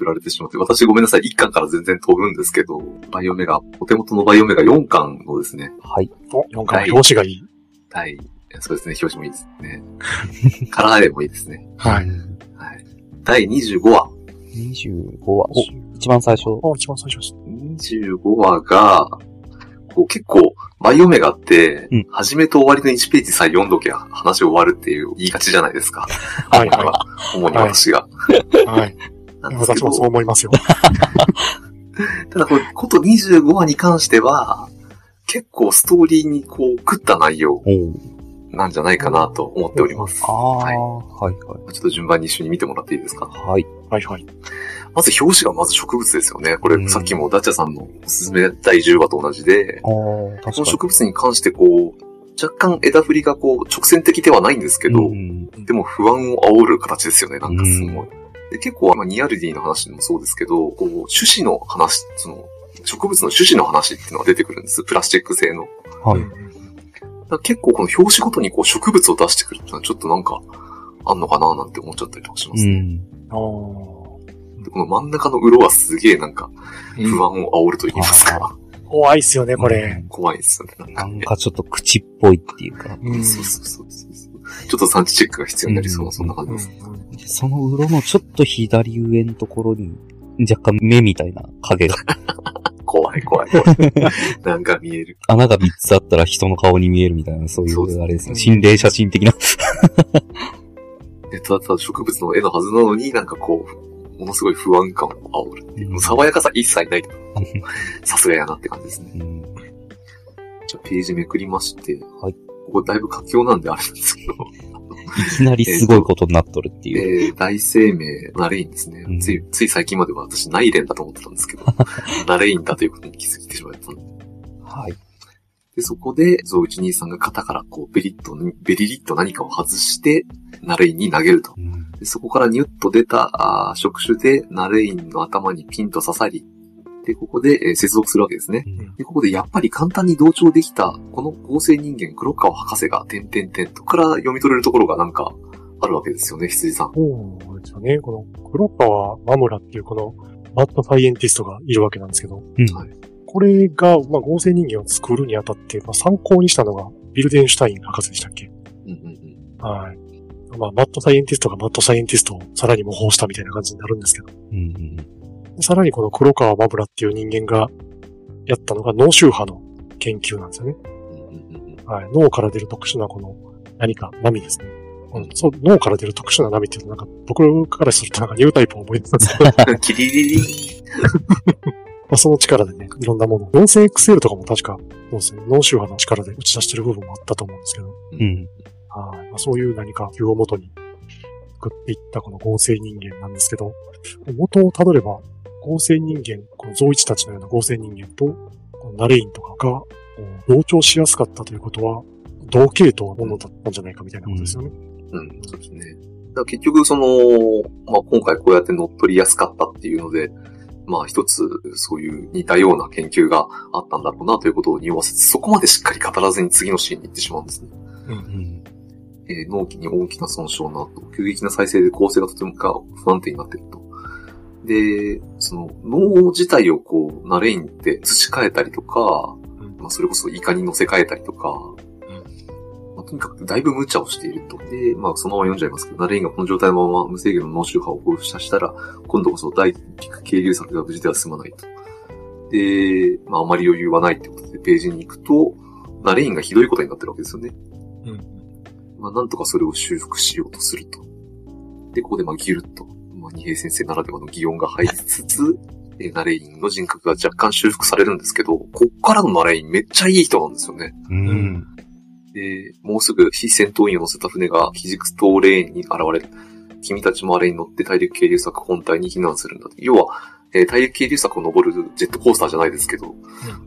られてしまって、私ごめんなさい、いっかんから全然飛ぶんですけど、バイオメガ、お手元のバイオメガよんかんのですね。 はい。 お、よんかんの表紙がいい。 はい。そうですね、表紙もいいですね。カラーでもいいですね。 はい。はい。 だいにじゅうごわ。 にじゅうごわ。お、一番最初。 あ、一番最初です。 にじゅうごわが、こう結構、バイオメガって、うん、始めと終わりのいちページさえ読んどけば話終わるっていう言いがちじゃないですか。はい、はい。主に私が。 はい。はい、私もそう思いますよ。 ただこれ、ことにじゅうごわに関しては、結構ストーリーにこう、食った内容なんじゃないかなと思っております。 ああ、はい、はいはい。 ちょっと順番に一緒に見てもらっていいですか？ はい。 はいはい。 まず表紙がまず植物ですよね。これ、うん、さっきもダチャさんのおすすめだいじゅうわと同じで、この植物に関してこう、若干枝振りがこう、直線的ではないんですけど、うん、でも不安を煽る形ですよね、なんかすごい。うん、で結構、まあ、ニアルディの話もそうですけど、こう、種子の話、その、植物の種子の話っていうのが出てくるんです。プラスチック製の。はい。だ結構この表紙ごとにこう植物を出してくるっていうのはちょっとなんか、あんのかななんて思っちゃったりとかしますね。うん、でこの真ん中の色はすげえなんか、不安を煽ると言いますか。 うん、怖いっすよね、これ。 うん、怖いっすよね。 なんか、ね、なんかちょっと口っぽいっていうか。 うん、そうそうそうそう。ちょっと産地チェックが必要になりそうな、うん、そんな感じです、うんうん。その色のちょっと左上のところに、若干目みたいな影が。 怖い怖い怖い。なんか見える。 穴がみっつあったら人の顔に見えるみたいな、そういう、あれですね。心霊写真的な。 でただただ植物の絵のはずなのになんかこう、ものすごい不安感を煽るっていう。もう爽やかさ一切ない。さすがやなって感じですね。うん、じゃあページめくりまして、はい、ここだいぶ佳境なんであれなんですけど。 いきなりすごいことになっとるっていう。 えー、大生命、ナレインですね、うん。つい、つい最近までは私、ナイレンだと思ってたんですけど、ナレインだということに気づいてしまったので。 はい。 で、そこで、ゾウイチ兄さんが肩からこう、ベリッと、ベリリッと何かを外して、ナレインに投げると。うん、でそこからニュッと出た、あ触手で、ナレインの頭にピンと刺さり、で、ここで、えー、接続するわけですね、うん。で、ここでやっぱり簡単に同調できた、この合成人間、黒川博士が、点々点とから読み取れるところがなんか、あるわけですよね、羊さん。 そうですよね。この、黒川真村っていうこの、バッドサイエンティストがいるわけなんですけど、うん、はい、これが、まあ、合成人間を作るにあたって、まあ、参考にしたのが、ビルデンシュタイン博士でしたっけ？うんうんうん。はい。まあ、バッドサイエンティストがバッドサイエンティストをさらに模倣したみたいな感じになるんですけど、うんうん、さらにこの黒川真村っていう人間がやったのが脳周波の研究なんですよね。はい、脳から出る特殊なこの何か波ですね。うん、そう脳から出る特殊な波っていうとなんか僕からするとなんかニュータイプを覚えてたんですけど。 キリリリ。 まあその力でね、いろんなもの。よんせんエックスエル とかも確かそうですね、脳周波の力で打ち出してる部分もあったと思うんですけど。うん。はい、まあ、そういう何かを元に作っていったこの合成人間なんですけど、元をたどれば合成人間、このゾウイチたちのような合成人間とこのナレインとかが同調しやすかったということは同系統のものだったんじゃないかみたいなことですよね。 うん、うん、そうですね。だから結局その、まあ、今回こうやって乗っ取りやすかったっていうので、まあ一つそういう似たような研究があったんだろうなということを匂わせて、そこまでしっかり語らずに次のシーンに行ってしまうんですね。うんうんえー、脳気に大きな損傷の後、急激な再生で構成がとても不安定になっていると。で、その脳自体をこう、ナレインって培えたりとか、うんまあ、それこそイカに乗せ替えたりとか、うんまあ、とにかくだいぶ無茶をしていると。で、まあそのまま読んじゃいますけど、ナレインがこの状態のまま無制限の脳周波を放射したら、今度こそ大陸渓流策が無事では済まないと。で、まああまり余裕はないってことでページに行くと、ナレインがひどいことになってるわけですよね。うんまあ、なんとかそれを修復しようとすると。で、ここでまあギュルッと、まあ、二平先生ならではの擬音が入りつつ、えナレインの人格が若干修復されるんですけど、こっからのナレインめっちゃいい人なんですよね。うん。で、もうすぐ非戦闘員を乗せた船がヒジクス島レーンに現れる。君たちもあれに乗って大陸渓流策本体に避難するんだ。要は、えー、大陸渓流策を登るジェットコースターじゃないですけど、うん、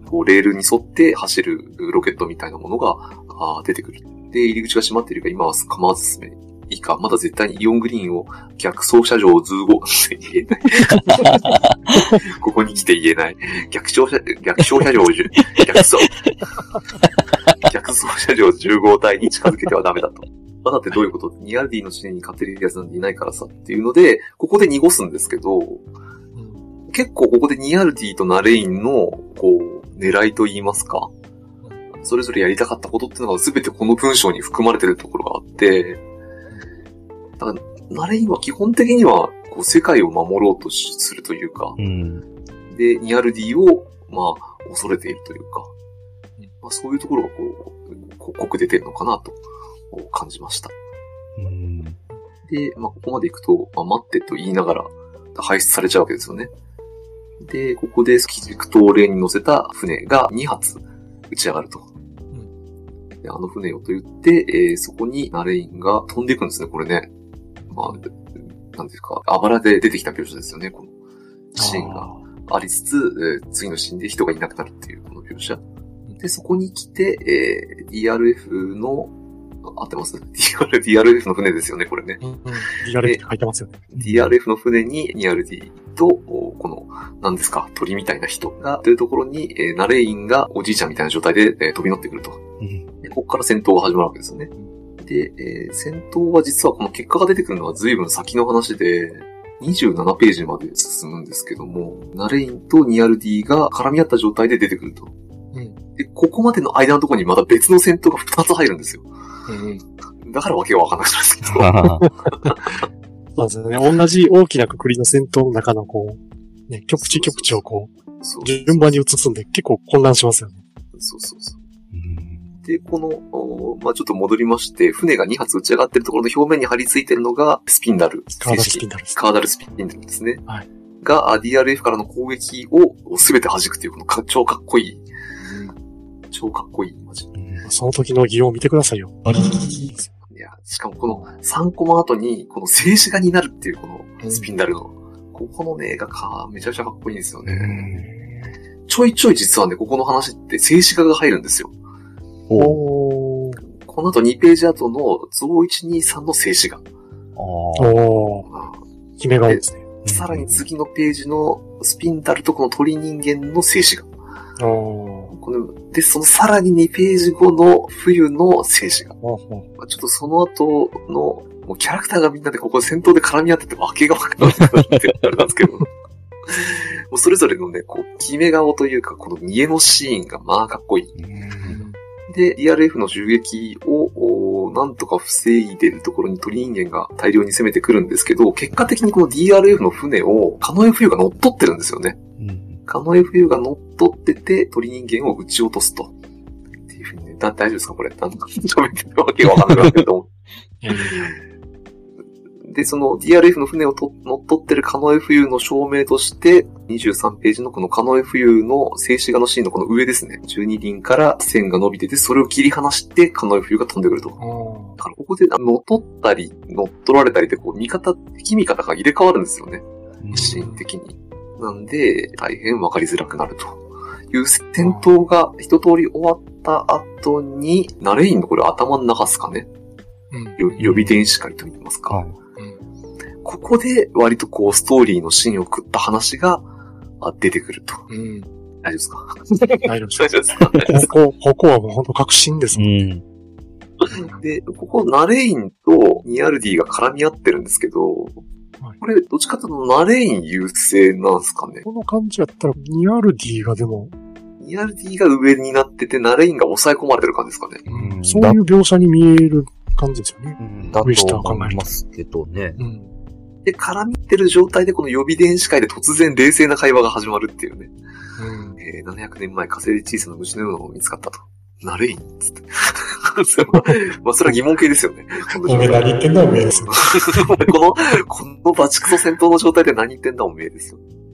こうレールに沿って走るロケットみたいなものがあ出てくる。で、入り口が閉まっているが今は構わず進め。いいか、まだ絶対にイオングリーンを逆走車上ずうご、言えない。ここに来て言えない。逆走車、逆走車上、逆走。逆走車上じゅうご体に近づけてはダメだと。まだってどういうこと？ニアルディの試練に勝てるやつなんていないからさっていうので、ここで濁すんですけど、 結構ここでニアルディとナレインの、こう、狙いと言いますか、それぞれやりたかったことっていうのが全てこの文章に含まれてるところがあって、だから、ナレインは基本的には、こう、世界を守ろうとするというか、 うん、 で、ニアルディを、まあ、恐れているというか、まあ、そういうところがこう、こう濃く出てるのかなと感じました。 うん、 で、まあ、ここまで行くと、まあ、待ってと言いながら排出されちゃうわけですよね。で、ここで機軸とレーンに乗せた船がに発打ち上がると。うん、であの船をと言って、えー、そこにナレインが飛んでいくんですね、これね。まあ、なんですか、あばらで出てきた描写ですよね、このシーンがありつつ、えー、次のシーンで人がいなくなるっていうこの描写。で、そこに来て、えー、ディーアールエフ の、合ってます ?ディーアール、ディーアールエフ の船ですよね、これね。 うんうん、ディーアールエフ って書いてますよね。 ディーアールエフ の船にニアルディと、この、何ですか、鳥みたいな人が、というところに、えー、ナレインがおじいちゃんみたいな状態で、えー、飛び乗ってくると。うん、でここから戦闘が始まるわけですよね。で、えー、戦闘は実はこの結果が出てくるのは随分先の話で、にじゅうななページまで進むんですけども、ナレインとニアルディが絡み合った状態で出てくると。うん、で、ここまでの間のところにまた別の戦闘がふたつ入るんですよ。うん、だからわけがわかんなくなるんですけど。 そうですね。同じ大きな括りの戦闘の中のこう、ね、局地局地をこう、そうそうそう順番に移すんで結構混乱しますよね。 そうそうそう。で、この、まあ、ちょっと戻りまして、船がに発打ち上がってるところの表面に張り付いてるのがスピンダル。 カーダルスピンダルです。 カーダルスピンダルですね。 はい。 が、ディーアールエフ からの攻撃をすべて弾くっていう、このか超かっこいい。うん、超かっこいい、マジ。 その時の擬音を見てくださいよ。あれいや、しかもこのさんコマ後に、この静止画になるっていう、このスピンダルの、うん、ここのね、絵がか、めちゃくちゃかっこいいんですよね。ちょいちょい実はね、ここの話って静止画が入るんですよ。おこの後にページ後のゾウいちにさんの静止画。 おー。決め顔ですね。 さらに次のページのスピンダルとこの鳥人間の静止画。おこので、そのさらににページ後の冬の静止画。おーちょっとその後のもうキャラクターがみんなでここで戦闘で絡み合っててわけがわからなくなってあれなんですけど。もうそれぞれのね、こう、決め顔というか、この家のシーンがまあかっこいい。で、ディーアールエフ の銃撃を、なんとか防いでるところに鳥人間が大量に攻めてくるんですけど、結果的にこの ディーアールエフ の船を、カノエフユが乗っ取ってるんですよね。うん、カノエフユが乗っ取ってて、鳥人間を撃ち落とすと。っていうふうにね、だ、大丈夫ですかこれ。なんか、喋ってるわけがわかんないけど。で、その ディーアールエフ の船をと乗っ取ってるカノエフユの証明として、にじゅうさんページのこのカノエフユの静止画のシーンのこの上ですね。じゅうに輪から線が伸びてて、それを切り離してカノエフユが飛んでくると。だからここで乗っ取ったり、乗っ取られたりで、こう、味方、敵味方が入れ替わるんですよね。シーン的に。なんで、大変わかりづらくなるという戦闘が一通り終わった後に、ナレインのこれ頭の中ですかね。うん、予備電子会と言いますか。はい、ここで割とこうストーリーのシーンを食った話が出てくると。うん、大丈夫ですか大丈夫ですかここ、ここはもう本当確信ですもんね。 うん、で、ここナレインとニアルディが絡み合ってるんですけど、はい、これどっちかというとナレイン優勢なんですかね。 この感じやったらニアルディがでも、 ニアルディが上になっててナレインが抑え込まれてる感じですかね。 うん、そういう描写に見える感じですよね。 うん、だと思いますけどね。うんで、絡みってる状態でこの予備電子会で突然冷静な会話が始まるっていうね。うんえー、ななひゃくねんまえ火星で小さな虫のようなものが見つかったと。ナレインつって。まあ、それは疑問系ですよね。 おめえ何言ってんだおめえですよ。 この、このバチクソ戦闘の状態で何言ってんだおめえですよ。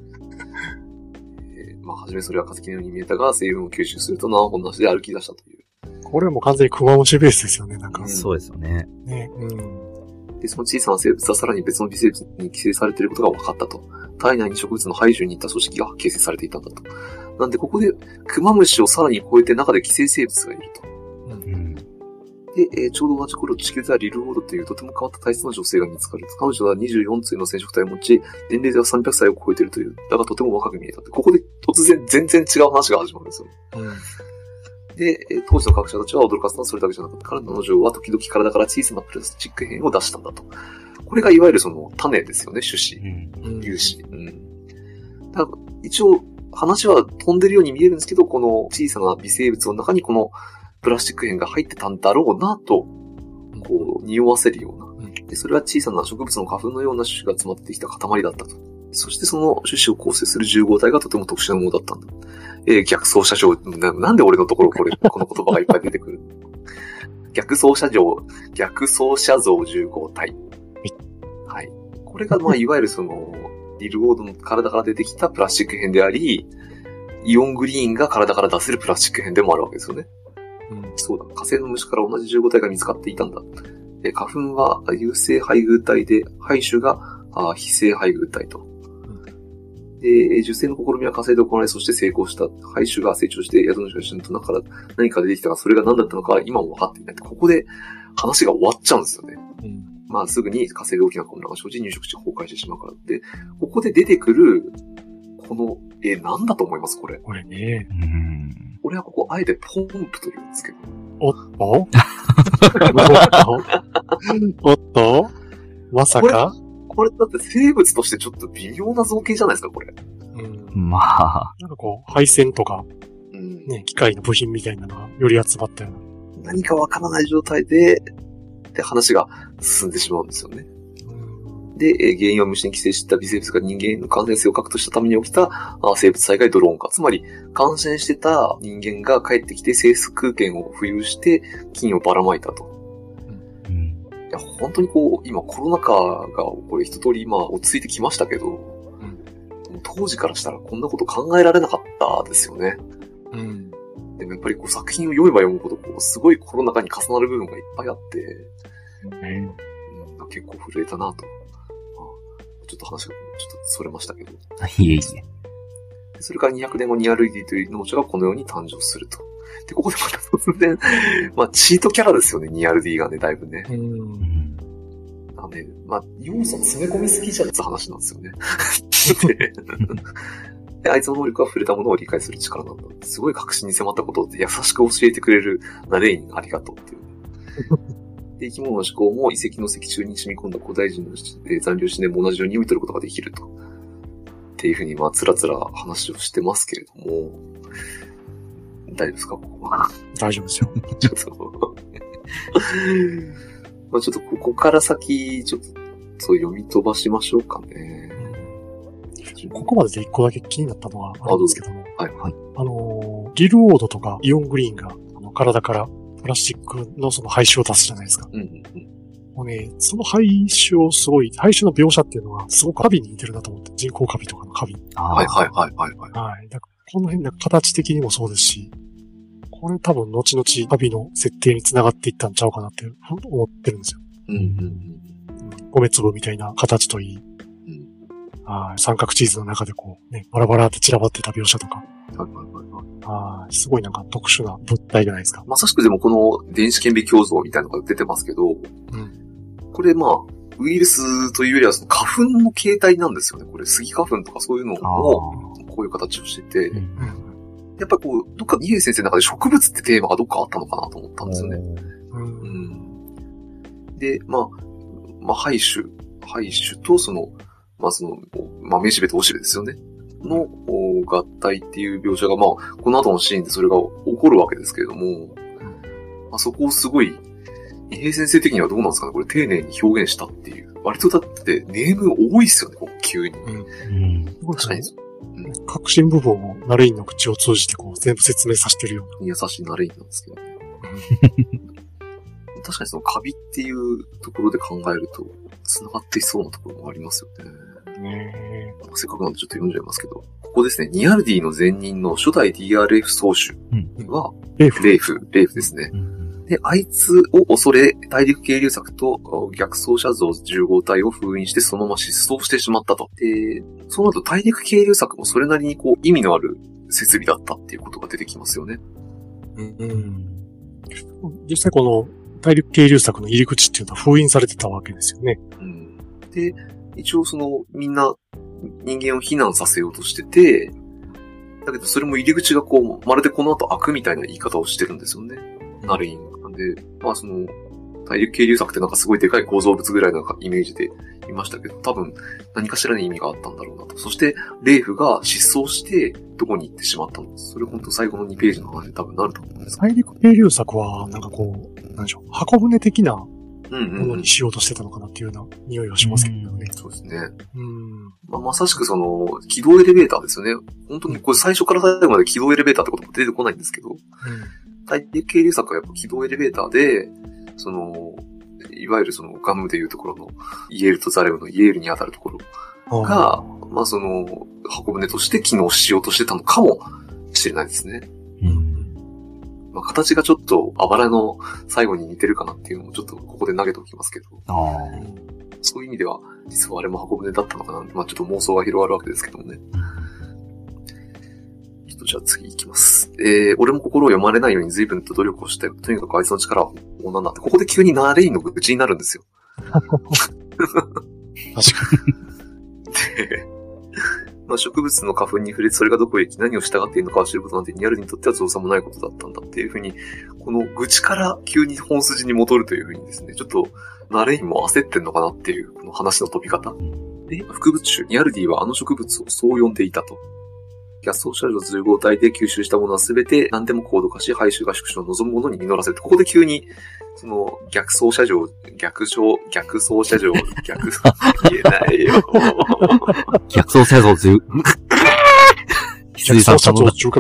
えー、まあ、はじめそれは化石のように見えたが、成分を吸収すると何本なしで歩き出したという。 これはもう完全に熊虫ベースですよね、なんか。 うん、そうですよね。 ね、うん。 で、その小さな生物はさらに別の微生物に寄生されていることが分かったと。体内に植物の排除に行った組織が形成されていたんだと。なんで、ここで、クマムシをさらに超えて中で寄生生物がいると。うん、で、えー、ちょうど同じ頃、地球ではリルウォードというとても変わった体質の女性が見つかる。彼女はにじゅうよん対の染色体を持ち、年齢ではさんびゃくさいを超えているという。だがとても若く見えた。ここで突然全然違う話が始まるんですよ。うんで、当時の科学者たちは驚かすのはそれだけじゃなかったから、彼女は時々体から小さなプラスチック片を出したんだと。これがいわゆるその種ですよね、種子。うん、粒子。うん。 だから一応話は飛んでるように見えるんですけど、この小さな微生物の中にこのプラスチック片が入ってたんだろうなと、こう、匂わせるような。で、それは小さな植物の花粉のような種子が詰まってきた塊だったと。そしてその種子を構成するじゅうごうたいがとても特殊なものだったんだ。えー、逆走車上、な、なんで俺のところこれ、この言葉がいっぱい出てくる逆走車上、逆走車像じゅうごうたい。はい。これが、まあ、いわゆるその、リルゴードの体から出てきたプラスチック片であり、イオングリーンが体から出せるプラスチック片でもあるわけですよね。うん、そうだ。火星の虫から同じじゅうごたいが見つかっていたんだ。で、花粉は有性配偶体で、胚種があ非性配偶体と。うん、で、受精の試みは火星で行われ、そして成功した。胚種が成長して、宿主の中から何か出てきたが、それが何だったのかは今も分かっていない。ここで話が終わっちゃうんですよね。うん、まあ、すぐに火星で大きな混乱が生じ、入植地が崩壊してしまうから。で、ここで出てくる、この、え、なんだと思いますこれ。 これね。 うん。 俺はここ、あえてポンプと言うんですけど。 おっとおっとおっとまさかこれ、これだって生物としてちょっと微妙な造形じゃないですか、これ。 うん。 まあ。 なんかこう、配線とか、 うん、 ね、機械の部品みたいなのがより集まったような。何かわからない状態で、で、話が進んでしまうんですよね。で、えー、原因は虫に寄生した微生物が人間の感染性を獲得したために起きたあ生物災害ドローン化。つまり、感染してた人間が帰ってきて生空権を浮遊して菌をばらまいたと。うん、いや本当にこう、今コロナ禍がこれ一通り今落ち着いてきましたけど、うん、当時からしたらこんなこと考えられなかったですよね。うん、でもやっぱりこう作品を読めば読むほどこうすごいコロナ禍に重なる部分がいっぱいあって、うんうん、結構震えたなと。ちょっと話がちょっとそれましたけど。 いえいえ。 それからにひゃくねんごに アールイーディー という脳者がこのように誕生すると。で、ここでまた突然、まあ、チートキャラですよね、に アールディー がね、だいぶね。うん。なんで、まあ、要素詰め込みすぎちゃうって話なんですよね。で, で、あいつの能力は触れたものを理解する力なんだ。すごい確信に迫ったことを優しく教えてくれるナレインありがとうっていう。で、生き物の思考も遺跡の石中に染み込んだ古代人の残留思念も同じように読み取ることができると。っていうふうに、まあ、つらつら話をしてますけれども、大丈夫ですかここは。 大丈夫ですよ。 ちょっと、まあちょっとここから先、ちょっと、そう読み飛ばしましょうかね。 ここまでで一個だけ気になったのがあるんですけども、 はいはい。 あの、リルオードとかイオングリーンがあの体からプラスチックのその排臭を出すじゃないですか。うんうんうん、もうね、その排臭をすごい、排臭の描写っていうのはすごくカビに似てるなと思って、人工カビとかのカビ。 はいはいはいはい、はい。 はい。だからこの辺なんか形的にもそうですし、これ多分後々カビの設定につながっていったんちゃうかなって思ってるんですよ。うんうんうん、米粒みたいな形といい、うん、はい三角チーズの中でこうね、バラバラって散らばってた描写とか。はいはいはいはい。はいすごいなんか特殊な物体じゃないですか。 まさしくでもこの電子顕微鏡像みたいなのが出てますけど、うん、これまあ、ウイルスというよりはその花粉の形態なんですよね。これスギ花粉とかそういうのもこういう形をしてて、うん、やっぱりこう、どっか二平先生の中で植物ってテーマがどっかあったのかなと思ったんですよね。うんうん、で、まあ、まあ、胚種、胚種とその、まあその、まあ、めしべとおしべですよね。の合体っていう描写が、まあ、この後のシーンでそれが起こるわけですけれども、うんまあ、そこをすごい、二平先生的にはどうなんですかねこれ丁寧に表現したっていう。割とだってネーム多いっすよね、ここ急に。うん。 確かに。うん、核心部分をナレインの口を通じてこう全部説明させてるような。 優しいナレインなんですけどね。確かにそのカビっていうところで考えると、繋がっていそうなところもありますよね。ねせっかくなんでちょっと読んじゃいますけど、ここですね、ニアルディの前任の初代 ディーアールエフ 総主は、うん、レイフ、レイフ、レイフですね。うんで、あいつを恐れ、大陸渓流作と逆走車像じゅうごたいを封印してそのまま失踪してしまったと。で、その後大陸渓流作もそれなりにこう意味のある設備だったっていうことが出てきますよね。うん。うん、 実際この大陸渓流作の入り口っていうのは封印されてたわけですよね。 うん。で、一応そのみんな人間を避難させようとしてて、だけどそれも入り口がこう、まるでこの後開くみたいな言い方をしてるんですよね。ナレイン。で、まあその、 大陸系流作ってなんかすごいでかい構造物ぐらいのイメージでいましたけど、多分何かしらの意味があったんだろうなと。そして、レイフが失踪してどこに行ってしまったのか。それ本当最後のにページの話で多分なると思うんです大陸系流作は、なんかこう、なんでしょう、箱舟的なもうんうん、うん。 のにしようとしてたのかなっていうような匂いはしますけどね。 そうですね。 うん。 まあ、まさしくその、軌道エレベーターですよね。本当にこれ最初から最後まで軌道エレベーターってことも出てこないんですけど、うん、大陸系流作はやっぱ軌道エレベーターで、その、いわゆるそのガムでいうところのイエールとザレムのイエールにあたるところが、まあその、箱舟として機能しようとしてたのかもしれないですね。うん、まあ形がちょっとあばらの最後に似てるかなっていうのをちょっとここで投げておきますけど。あそういう意味では、実はあれも箱舟だったのかな。まあちょっと妄想が広がるわけですけどもね。ちょっとじゃあ次行きます。えー、俺も心を読まれないように随分と努力をして、とにかくあいつの力は本物なんだって、ここで急にナレインの愚痴になるんですよ。確かに。で、まあ植物の花粉に触れてそれがどこへ行き何を従っているのかを知ることなんてニャルにとっては造作もないことだったんだっていうふうに、この愚痴から急に本筋に戻るというふうにですね、ちょっとナレインも焦ってんのかなっていうこの話の飛び方。で、副物種、ニャルディはあの植物をそう呼んでいたと。逆走車両じゅうご体で吸収したものはすべて何でも高度化し、排臭が縮小を望むものに実らせる。ここで急に、その、逆走車両、逆走、逆走車両、逆、言えないよ。 逆走車両じゅう、 逆走車両じゅう、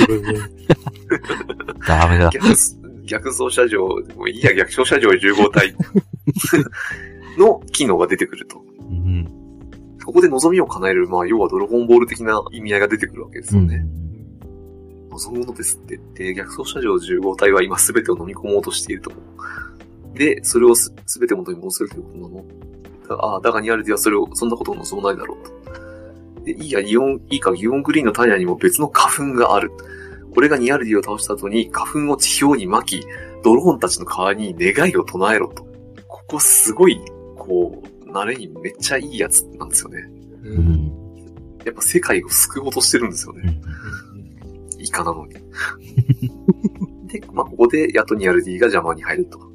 ダメだ。 逆、逆走車両、もういいや、逆走車両じゅうご体の機能が出てくると。うんここで望みを叶える、まあ、要はドラゴンボール的な意味合いが出てくるわけですよね。うん、望むものですって言って、逆走車両じゅうご体は今すべてを飲み込もうとしていると思う。で、それをすべて元に戻せるということなの。だああ、だがニアルディはそれを、そんなことを望まないだろうと。で、いいや、イオン、いいか、イオングリーンの種にも別の花粉がある。これがニアルディを倒した後に花粉を地表に巻き、ドローンたちの代わりに願いを唱えろと。ここすごい、こう、ナレインめっちゃいいやつなんですよね。うん、やっぱ世界を救おうとしてるんですよね。うん、イカなのに。で、まあ、ここでやっとニアルディが邪魔に入ると。うん、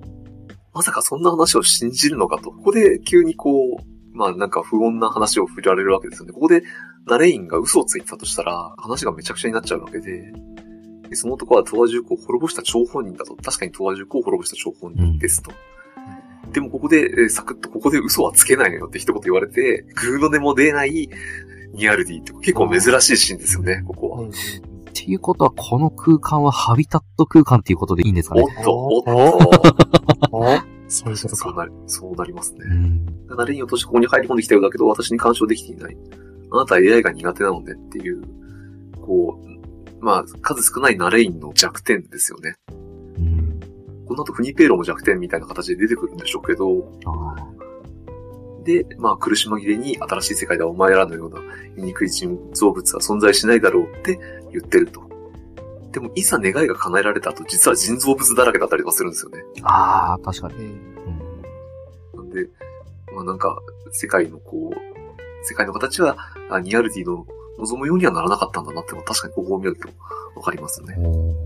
まさかそんな話を信じるのかと。ここで急にこう、まあなんか不穏な話を振られるわけですよね。ここでナレインが嘘をついてたとしたら、話がめちゃくちゃになっちゃうわけで、でその男は東亜重工を滅ぼした張本人だと。確かに東亜重工を滅ぼした張本人ですと。うん、でもここで、えー、サクッとここで嘘はつけないのよって一言言われて、グーの音も出ないニアルディって結構珍しいシーンですよね、ここは。 っていうことは、この空間はハビタット空間っていうことでいいんですかね。 おっと、おっと。 そういうことか。 そうなり、そうなりますね。うん、ナレインをとしてここに入り込んできたようだけど、私に干渉できていない。あなたは エーアイ が苦手なのでっていう、こう、まあ、数少ないナレインの弱点ですよね。うん、この後フニペーロも弱点みたいな形で出てくるんでしょうけど、あで、まあ、苦し紛れに新しい世界ではお前らのような醜い人造物は存在しないだろうって言ってると。でも、いざ願いが叶えられた後、実は人造物だらけだったりとかするんですよね。 ああ、確かに。うん、 なんで、まあなんか、世界のこう、世界の形は、ニアルディの望むようにはならなかったんだなっても確かにここを見るとわかりますね。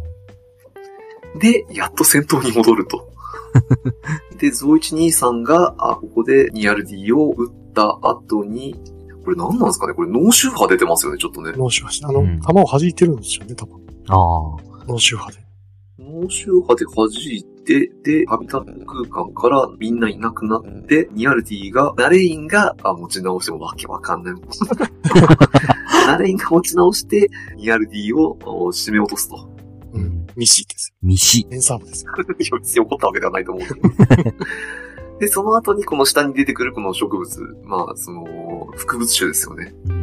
で、やっと戦闘に戻ると。で、ゾウいちにさんが、あ、ここでニアルディを撃った後に、これ何なんですかねこれ脳周波出てますよね、ちょっとね。 脳周波。あの、うん、弾を弾いてるんですよね、多分。 ああ。 脳周波で。 脳周波で弾いて、で、ハビタット空間からみんないなくなって、ニアルディが、ナレインが、あ、持ち直してもわけわかんない。ナレインが持ち直して、ニアルディを締め落とすと。 うん。ミシですよ。 ミシ。 エンサーブですよ。 いや、別に怒ったわけではないと思うけど。で、その後にこの下に出てくるこの植物、まあ、その、副物種ですよね。うん、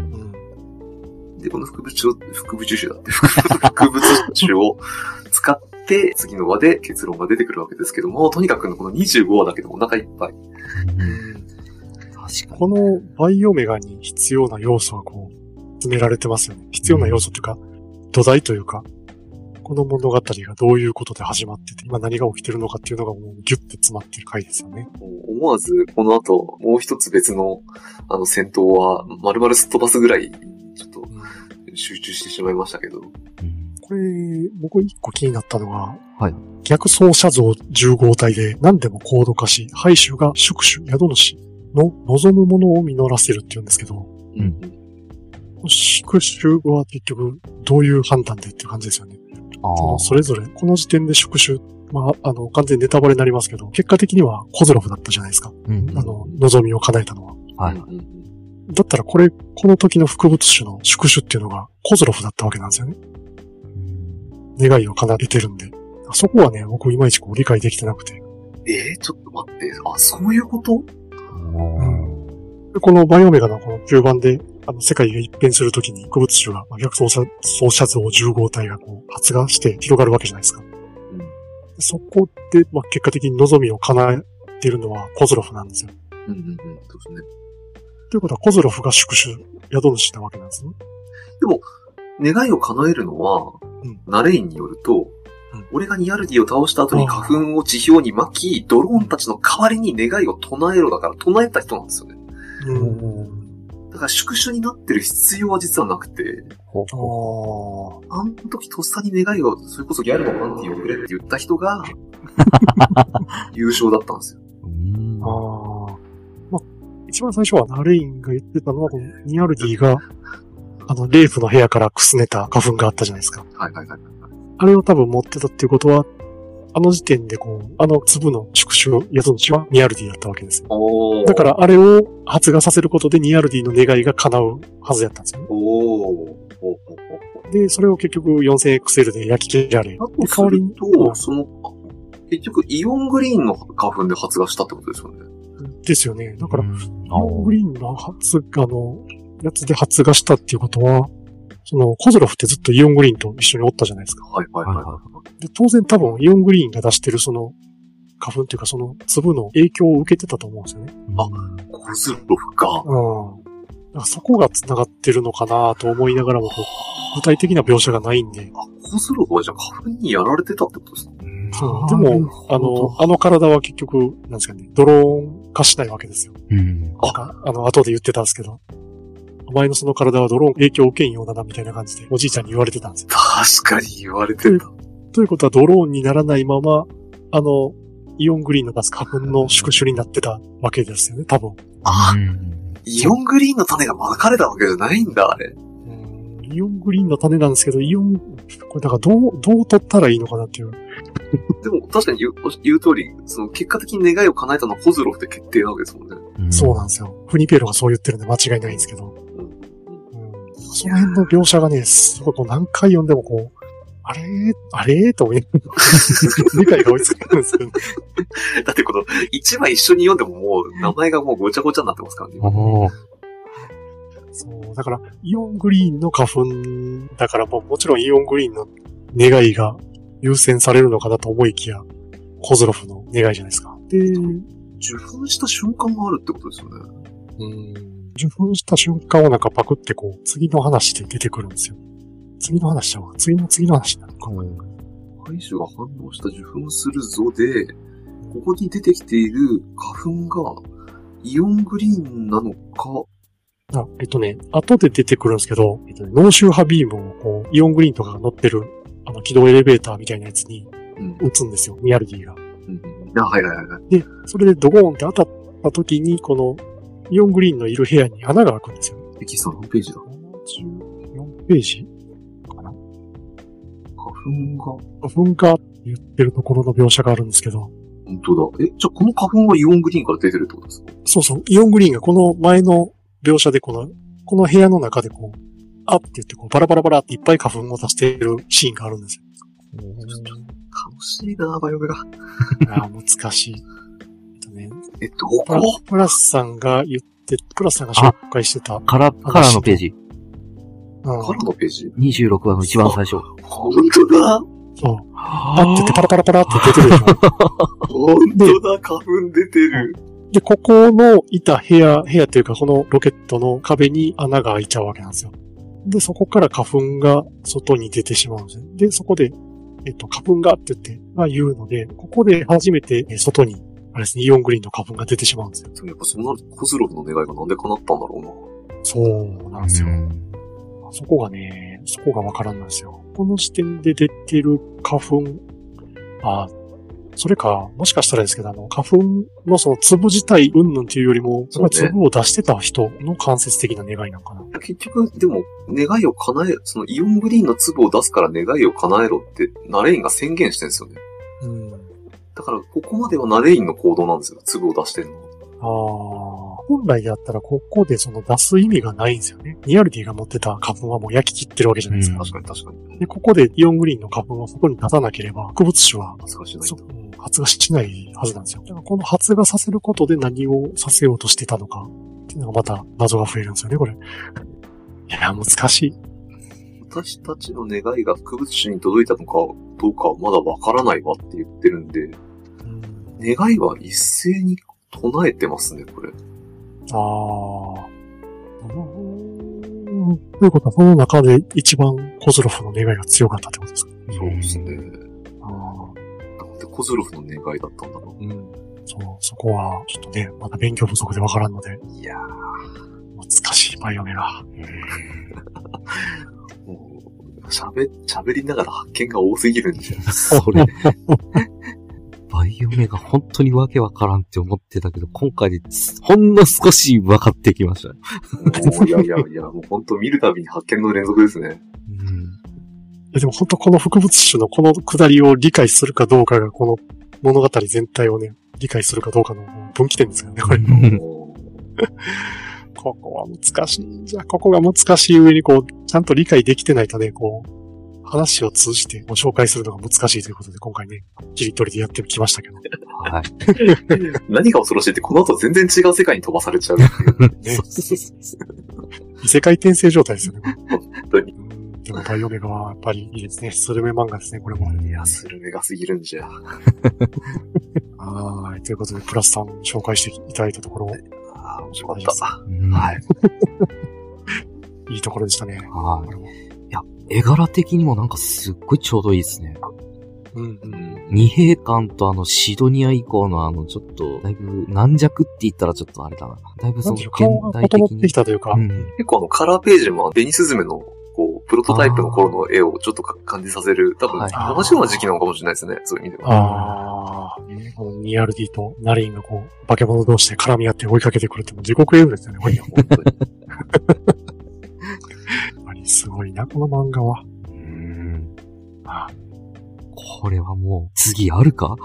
で、この副物種、副物種だって、副物種を使って、次の話で結論が出てくるわけですけども、とにかくこのにじゅうごわだけでお腹いっぱい。うん、 確かに。このバイオメガに必要な要素がこう、詰められてますよね。必要な要素というか、土台というか、この物語がどういうことで始まってて、今何が起きてるのかっていうのがもうギュッて詰まってる回ですよね。 思わず、この後、もう一つ別の、あの戦闘は、丸々すっ飛ばすぐらい、ちょっと、集中してしまいましたけど。うん、 これ、僕一個気になったのが、 はい。 逆走車像じゅうご体で何でも高度化し、廃種が宿主、宿主の望むものを実らせるって言うんですけど、 うん。 宿主は結局どういう判断でっていう感じですよね。 あそのそれぞれ、この時点で宿主、まあ、あの、完全にネタバレになりますけど、結果的にはコズロフだったじゃないですか。 うん。 あの、望みを叶えたのは。 はい。 だったらこれ、この時の副物種の宿主っていうのがコズロフだったわけなんですよね。願いを叶えてるんで。そこはね、僕いまいちこう理解できてなくて。 えー、ちょっと待って。あ、そういうこと？ うん、でこのバイオメガのこの中盤で、あの、世界が一変するときに、副物種が、逆走車、走車像じゅうご体がこう、発芽して広がるわけじゃないですか。うん、そこで、まあ、結果的に望みを叶えているのはコズロフなんですよ。 うんうんうん、そうですね。 ということは、コズロフが宿主、宿主なわけなんですね。 でも、願いを叶えるのは、うん、ナレインによると、うん、俺がニアルディを倒した後に花粉を地表に巻き、ドローンたちの代わりに願いを唱えろだから唱えた人なんですよね。うん、だから宿主になってる必要は実はなくて、ほうほうあの時とっさに願いを、それこそギャルのパンティをくれって言った人が、優勝だったんですよ。 あまあ、一番最初はナレインが言ってたのは、このニアルディが、あの、レイフの部屋からくすねた花粉があったじゃないですか。 はいはいはい。 あれを多分持ってたっていうことは、あの時点でこう、あの粒の宿主、宿主はニアルディだったわけですよ。おだからあれを発芽させることでニアルディの願いが叶うはずやったんですよね。おで、それを結局 よんせんエックスエル で焼き切られ。 あと代わりにと、その、結局イオングリーンの花粉で発芽したってことですよね。 ですよね。だから、イオングリーンの発芽のやつで発芽したっていうことは、その、コズロフってずっとイオングリーンと一緒におったじゃないですか。 はいはいはい。 で、当然多分イオングリーンが出してるその、花粉っていうかその粒の影響を受けてたと思うんですよね。 あ、コズロフか。 うん。だからそこが繋がってるのかなと思いながらも、具体的な描写がないんで。 あ、コズロフはじゃあ花粉にやられてたってことですか？ うん。でも、あの、あの体は結局、なんですかね、ドローン化しないわけですよ。うん。なんか、あの、後で言ってたんですけど。お前のその体はドローン影響を受けんようだな、みたいな感じで、おじいちゃんに言われてたんですよ。 確かに言われてた。 ということは、ドローンにならないまま、あの、イオングリーンの出す花粉の宿主になってたわけですよね、多分。 あ、イオングリーンの種がまかれたわけじゃないんだ、あれ。うん、 イオングリーンの種なんですけど、イオン、これだからどう、どう取ったらいいのかなっていう。 でも、確かに言う、言う通り、その結果的に願いを叶えたのはコズロフで決定なわけですもんね。 うん、そうなんですよ。フニペーロがそう言ってるんで間違いないんですけど。その辺の描写がね、すごいこう何回読んでもこう、あれー、あれーと思い理解が追いつかないんですけど、ね。 だってこの一枚一緒に読んでももう名前がもうごちゃごちゃになってますからね。 そう、だからイオングリーンの花粉だからもうもちろんイオングリーンの願いが優先されるのかなと思いきや、コズロフの願いじゃないですか。で、 受粉した瞬間があるってことですよね。 うん受粉した瞬間をなんかパクってこう、次の話で出てくるんですよ。次の話だわ。次の次の話になるか。 廃種が反応した受粉するぞで、ここに出てきている花粉がイオングリーンなのか。 あ、えっとね、後で出てくるんですけど、えっとね、濃周波ビームをこう、イオングリーンとかが乗ってる、あの、軌道エレベーターみたいなやつに撃つんですよ。うん、ニアルディが。うん、 あ、はいはいはい。 で、それでドゴーンって当たった時に、この、イオングリーンのいる部屋に穴が開くんですよ。 テキスト何ページだ ?ななじゅうよん ページかな。 花粉が。花粉がって言ってるところの描写があるんですけど。 本当だ。え、じゃあこの花粉はイオングリーンから出てるってことですか？ そうそう。イオングリーンがこの前の描写でこの、この部屋の中でこう、あって言ってこう、バラバラバラっていっぱい花粉を出しているシーンがあるんですよ。 楽しいな、バイオメが。 ああ、難しい。ね、 えっと、ここプラスさんが言って、プラスさんが紹介してた。 カラ、カラーのページ。 うん、カラーのページ ? にじゅうろく 話の一番最初。 本当だそう。あって言ってパラパラパラって出てるでしょ。 本当だ、花粉出てる。 で、ここのいた部屋、部屋っていうかこのロケットの壁に穴が開いちゃうわけなんですよ。で、そこから花粉が外に出てしまうんですね。で、そこで、えっと、花粉がって言って、まあ言うので、ここで初めて外にあれですね、イオングリーンの花粉が出てしまうんですよ。 やっぱそうなるとコズロフの願いがなんで叶ったんだろうな。 そうなんですよ。そこがね、 そこがわからんなんですよ。この視点で出てる花粉、あ、それか、もしかしたらですけど、あの、花粉のその粒自体云々っていうよりも、 そうね粒を出してた人の間接的な願いなのかな。 結局、でも、願いを叶える、そのイオングリーンの粒を出すから願いを叶えろって、ナレインが宣言してるんですよね。 うん。 だから、ここまではナレインの行動なんですよ。粒を出してるのは。 ああ、本来であったらここでその出す意味がないんですよね。ニアルディが持ってた花粉はもう焼き切ってるわけじゃないですか。 うん確かに確かに。 で、ここでイオングリーンの花粉をそこに出さなければ、植物種は発芽しないと。 そうん発芽しないはずなんですよ。だからこの発芽させることで何をさせようとしてたのか、っていうのがまた謎が増えるんですよね、これ。いや、難しい。 私たちの願いが植物種に届いたのかどうかはまだわからないわって言ってるんで、 うん、 願いは一斉に唱えてますね、これ。 ああ。うんということは、その中で一番コズロフの願いが強かったってことですか？ そうですね。 ああ。 なんでコズロフの願いだったんだろう。 うん。そう、そこは、ちょっとね、まだ勉強不足でわからんので。 いやー。難しい、バイオメが。 もう、喋、喋りながら発見が多すぎるんじゃん。 それ。バイオメが本当にわけわからんって思ってたけど、今回でほんの少し分かってきましたね。 もういやいやいや、もう本当見るたびに発見の連続ですね。 うん、 いやでも本当この植物種のこの下りを理解するかどうかが、この物語全体をね、理解するかどうかの分岐点ですよね、これ。ここは難しいんじゃ、ここが難しい上にこう、ちゃんと理解できてないとね、こう、話を通じてご紹介するのが難しいということで、今回ね、切り取りでやってきましたけど。 はい。 何が恐ろしいって、この後全然違う世界に飛ばされちゃうっていう。 ね。異世界転生状態ですよね。 本当に。 でもバイオメガはやっぱりいいですね。スルメ漫画ですね、これも。 いや、スルメが過ぎるんじゃ。 はい。ということで、プラスさん紹介していただいたところ。 ああ、面白かった。 うん、 はい。 いいところでしたね。 はい。いや、絵柄的にもなんかすっごいちょうどいいですね。 うんうん。 二兵館とあのシドニア以降のあのちょっと、だいぶ軟弱って言ったらちょっとあれだな。だいぶその現代的に。 整ってきたというか。 うん、 結構あのカラーページもベニスズメのこう、プロトタイプの頃の絵をちょっと感じさせる、多分、同じような時期なのかもしれないですね。そういう意味では。 ああ、このニアルディとナレインがこう、化け物同士で絡み合って追いかけてくるっても地獄映像ですよね、これ。本当に。やっぱりすごいな、この漫画は。 うーん。 ああ、 これはもう、次あるか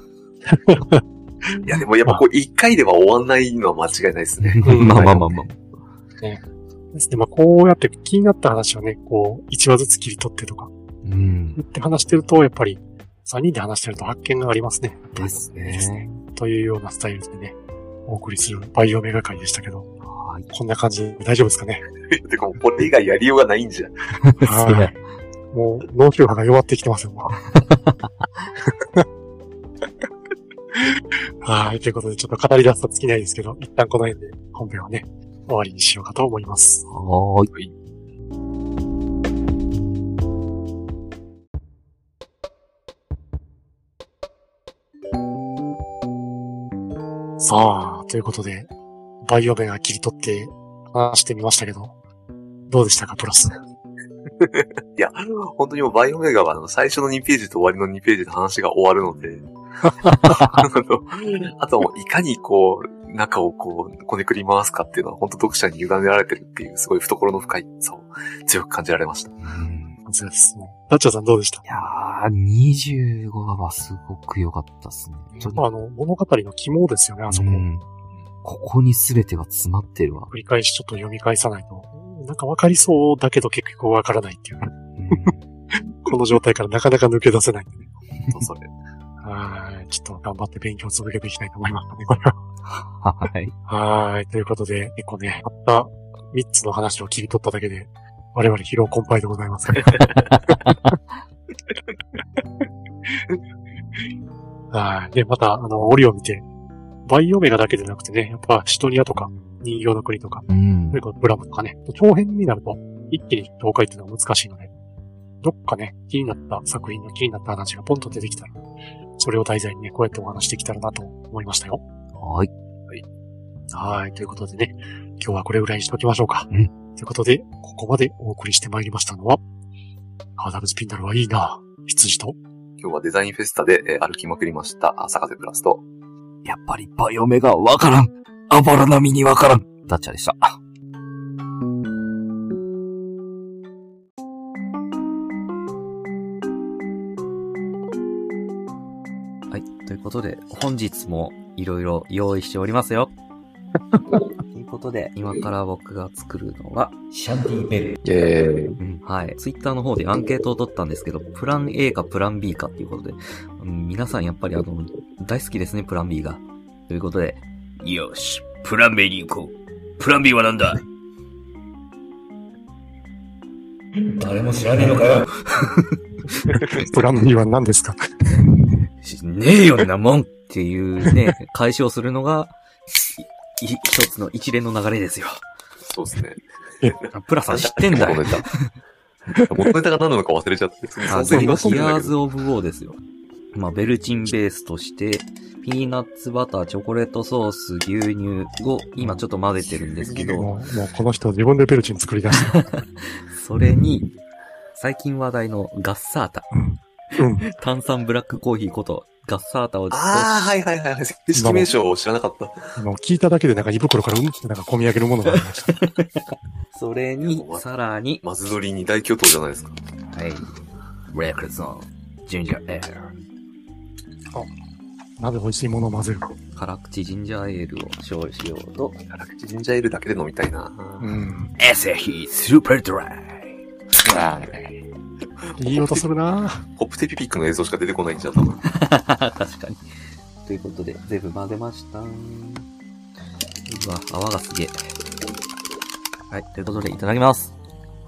いや、でもやっぱこう、一回では終わんないのは間違いないですね。 まあまあまあまあ。 ね。ですね。まあ、こうやって気になった話をね、こう、一話ずつ切り取ってとか、 うん。 言って話してると、やっぱり、三人で話してると発見がありますね。 ですね。 ですね。というようなスタイルでね、お送りするバイオメガ会でしたけど、 はい。 こんな感じで大丈夫ですかね。 てかもうこれ以外やりようがないんじゃん。 はい。もう、脳周波が弱ってきてますよ、もう。はい。ということで、ちょっと語り出すと尽きないですけど、一旦この辺で本編はね、終わりにしようかと思います。 はーい。 さあ、ということで、バイオメガ切り取って話してみましたけど、どうでしたか、プラス。 いや、本当にもうバイオメガはあの最初のにページと終わりのにページで話が終わるので、あのあともういかにこう、中をこう、こねくり回すかっていうのは本当読者に委ねられてるっていうすごい懐の深い、そう、強く感じられました。 うん。 そうですね。タッチャーさんどうでした？ いやー、にじゅうごわはすごく良かったですね。 まあ、あの、物語の肝ですよね、あそこ。 うん、ここに全てが詰まってるわ。 繰り返しちょっと読み返さないと、なんかわかりそうだけど結局わからないっていう。 うん、 この状態からなかなか抜け出せないんでね。 そうそれ。 はい。ちょっと頑張って勉強を続けていきたいと思いましたね、これは。 はい。 はい。ということで、結構ね、たったみっつの話を切り取っただけで、我々疲労困憊でございます。はい。で、また、あの、折を見て、バイオメガだけでなくてね、やっぱシトニアとか、人形の国とか、 うん、 それからブラムとかね、長編になると、一気に紹介っていうのは難しいので、どっかね、気になった作品の気になった話がポンと出てきたら、それを題材にね、こうやってお話してきたらなと思いましたよ。 はい。 はい。はい。ということでね、 今日はこれぐらいにしときましょうか。 うん。 ということで、ここまでお送りしてまいりましたのは、ハーダルスピンダルはいいな、羊と。 今日はデザインフェスタで、えー歩きまくりました、坂瀬プラスと。 やっぱりバイオメがわからん。あばら並みにわからん。ダッチャでした。はい。ということで、本日もいろいろ用意しておりますよ。ということで、今から僕が作るのは、シャンディベル。 イェーイ。 うん、はい。ツイッターの方でアンケートを取ったんですけど、プラン A かプラン B かっていうことで、うん、皆さんやっぱりあの、大好きですね、プラン B が。ということで、よし、プラン B に行こう。プラン B はなんだ？誰も知らねえのかよ。 プラン B は何ですか？ ねえよなもんっていうね、解消するのが、い一つの一連の流れですよ。 そうですね。 プラさん知ってんだよ。 元ネタ。元ネタが何なのか忘れちゃって。 あ、 そギアうーズ・オブ・ウォーですよ。まあ、ベルチンベースとして、ピーナッツバター、チョコレートソース、牛乳を今ちょっと混ぜてるんですけど、 もう、もうこの人自分でベルチン作り出した。 それに、最近話題のガッサータ。 うん。 炭酸ブラックコーヒーことガッサータを。 ああ、はいはいはい。正式名称を知らなかった。 今聞いただけでなんか胃袋からうんってなんか込み上げるものがありました。 それに、さらに、 マズドリに大巨頭じゃないですか。 はい。レクルゾン、ジンジャーエール。 なぜ美味しいものを混ぜる。 辛口ジンジャーエールを使用しようと。 辛口ジンジャーエールだけで飲みたいな。 うん。 エセヒスーパードライ。 いい音するなホップテピピックの映像しか出てこないんじゃん、多分。 確かに。ということで、全部混ぜました。うわ、泡がすげえ。はい、ということで、いただきます。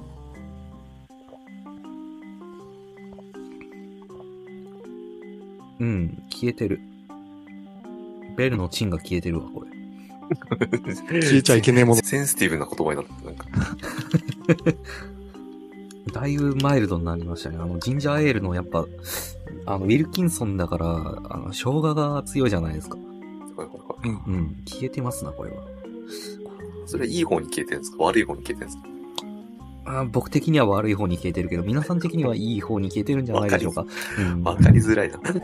うん、消えてる。ベルのチンが消えてるわ、これ。 消えちゃいけねえもの。 センシティブな言葉になって、なんか。 だいぶマイルドになりましたね。あの、ジンジャーエールのやっぱ、あの、ウィルキンソンだから、あの、生姜が強いじゃないですか。 うん。 うん、消えてますな、これは。 それはいい方に消えてるんですか？悪い方に消えてるんですか？ あ、僕的には悪い方に消えてるけど、皆さん的にはいい方に消えてるんじゃないでしょうか。うん、 わかりづらいな。 一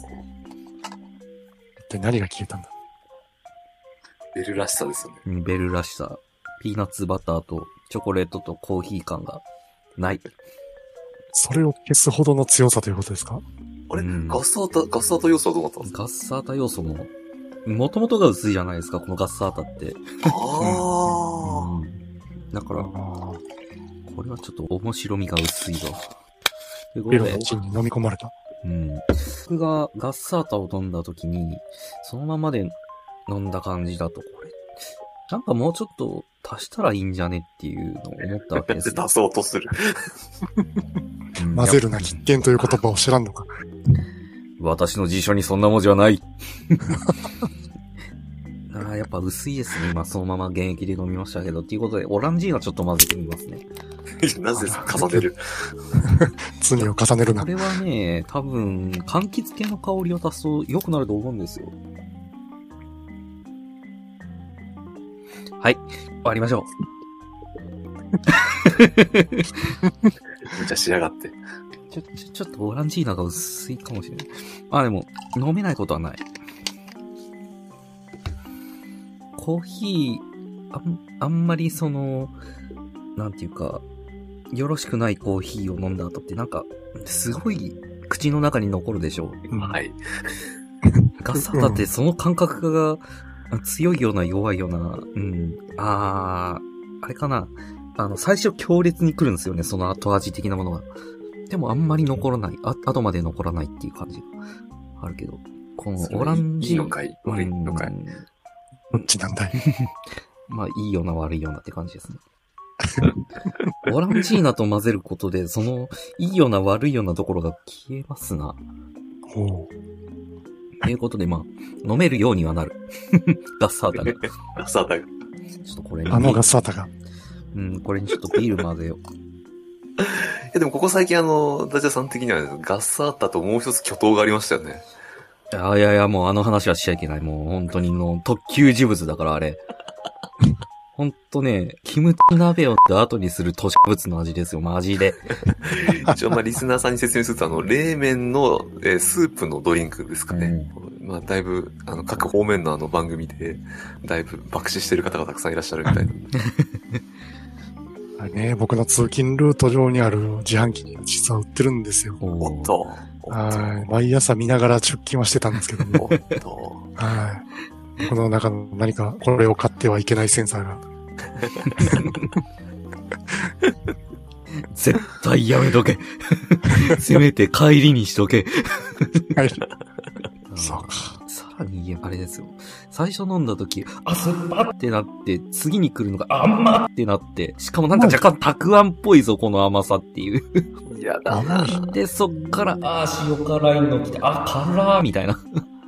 体何が消えたんだ？ ベルらしさですよね。 うん、ベルらしさ。ピーナッツバターとチョコレートとコーヒー感がない。 それを消すほどの強さということですか？ あれ、 うん、 ガッサータ、ガッサータ要素はどうなったんですか？ ガッサータ要素も、もともとが薄いじゃないですか、このガッサータって。 ああ、 うん、だから、これはちょっと面白みが薄いぞ。ということでベルの、チンに飲み込まれた。 うん。僕がガッサータを飲んだ時に、そのままで飲んだ感じだと、これ、なんかもうちょっと足したらいいんじゃねっていうのを思ったわけです。 出そうとする。 うん、 混ぜるな喫見という言葉を知らんのか。 私の辞書にそんな文字はない。ああ、やっぱ薄いですね。今そのまま現役で飲みましたけど。っていうことで、オランジーナちょっと混ぜてみますね。 なぜ重ねる？ 罪を重ねるな。 これはね、多分、柑橘系の香りを足すと良くなると思うんですよ。はい。終わりましょ無茶しやがって。 ちょ、ちょ、ちょっとオランジーナが薄いかもしれない。あ、でも、飲めないことはない。コーヒー、あん、あんまりその、なんていうか、よろしくないコーヒーを飲んだ後ってなんか、すごい口の中に残るでしょう。 はい。 ガッサータってその感覚が強いような弱いような、うん。あー、あれかな。あの、最初強烈に来るんですよね、その後味的なものが。でもあんまり残らない。あ、後まで残らないっていう感じがあるけど。このオランジー。 いいのかい悪いのかい、 どっちなんだいまあ、いいような悪いようなって感じですね。オランジーナと混ぜることで、その、いいような悪いようなところが消えますな。 ほう。 ということで、まあ、飲めるようにはなる。ガッサータが。 ガッサータが。 ちょっとこれに。 あのガッサータが。 うん、これにちょっとビール混ぜよう。 え、でもここ最近あの、ダジャさん的にはガッサータともう一つ巨頭がありましたよね。 いやいやいや、もうあの話はしちゃいけない。もう本当にの特級事物だからあれ。 ほんとね、キムチ鍋を後にする都市物の味ですよ、マジで。 一応まあリスナーさんに説明すると、あの、冷麺の、えースープのドリンクですかね。うん、まあだいぶ、あの、各方面のあの番組で、だいぶ爆死してる方がたくさんいらっしゃるみたいな。 はいね、僕の通勤ルート上にある自販機に実は売ってるんですよ。 おっと。 はい。毎朝見ながら出勤はしてたんですけども。 おっと。 はい。この中の何かこれを買ってはいけないセンサーが。 絶対やめとけ。せめて帰りにしとけ。 はい。そうか。 さらに、あれですよ。最初飲んだ時、あ、酸っぱってなって、次に来るのが甘ってなって、しかもなんか若干たくあんっぽいぞ、この甘さっていう。 いやだな。 で、そっから、あ、塩辛いの来て、あ、辛ーみたいな。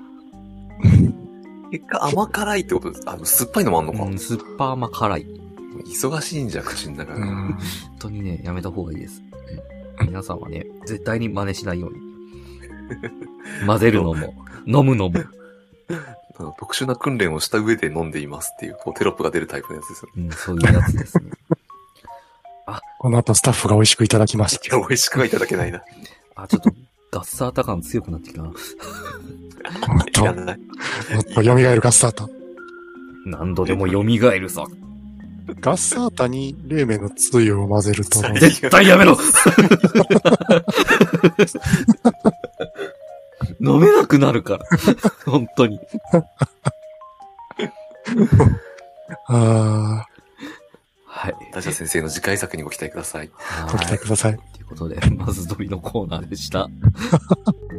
結果甘辛いってことです。あの、酸っぱいのもあんのか。 うん、酸っぱ甘辛い。 忙しいんじゃ、口の中が。 本当にね、やめた方がいいです。皆さんはね、絶対に真似しないように。混ぜるのも、飲むのも。 あの特殊な訓練をした上で飲んでいますっていう、こうテロップが出るタイプのやつですよ。 うん、そういうやつですね。 あ、この後スタッフが美味しくいただきました。 いや、美味しくはいただけないな。 あ、ちょっと、ガッサータ感強くなってきたな。 もっと、もっと蘇るガッサータ。 何度でも蘇るさ。 ガッサータに冷麺のつゆを混ぜると。 絶対やめろ飲めなくなるから。本当に。 ああ。 はい。 ダジャ先生の次回作にご期待ください。 ご期待ください。 ということで、まず鳥のコーナーでした。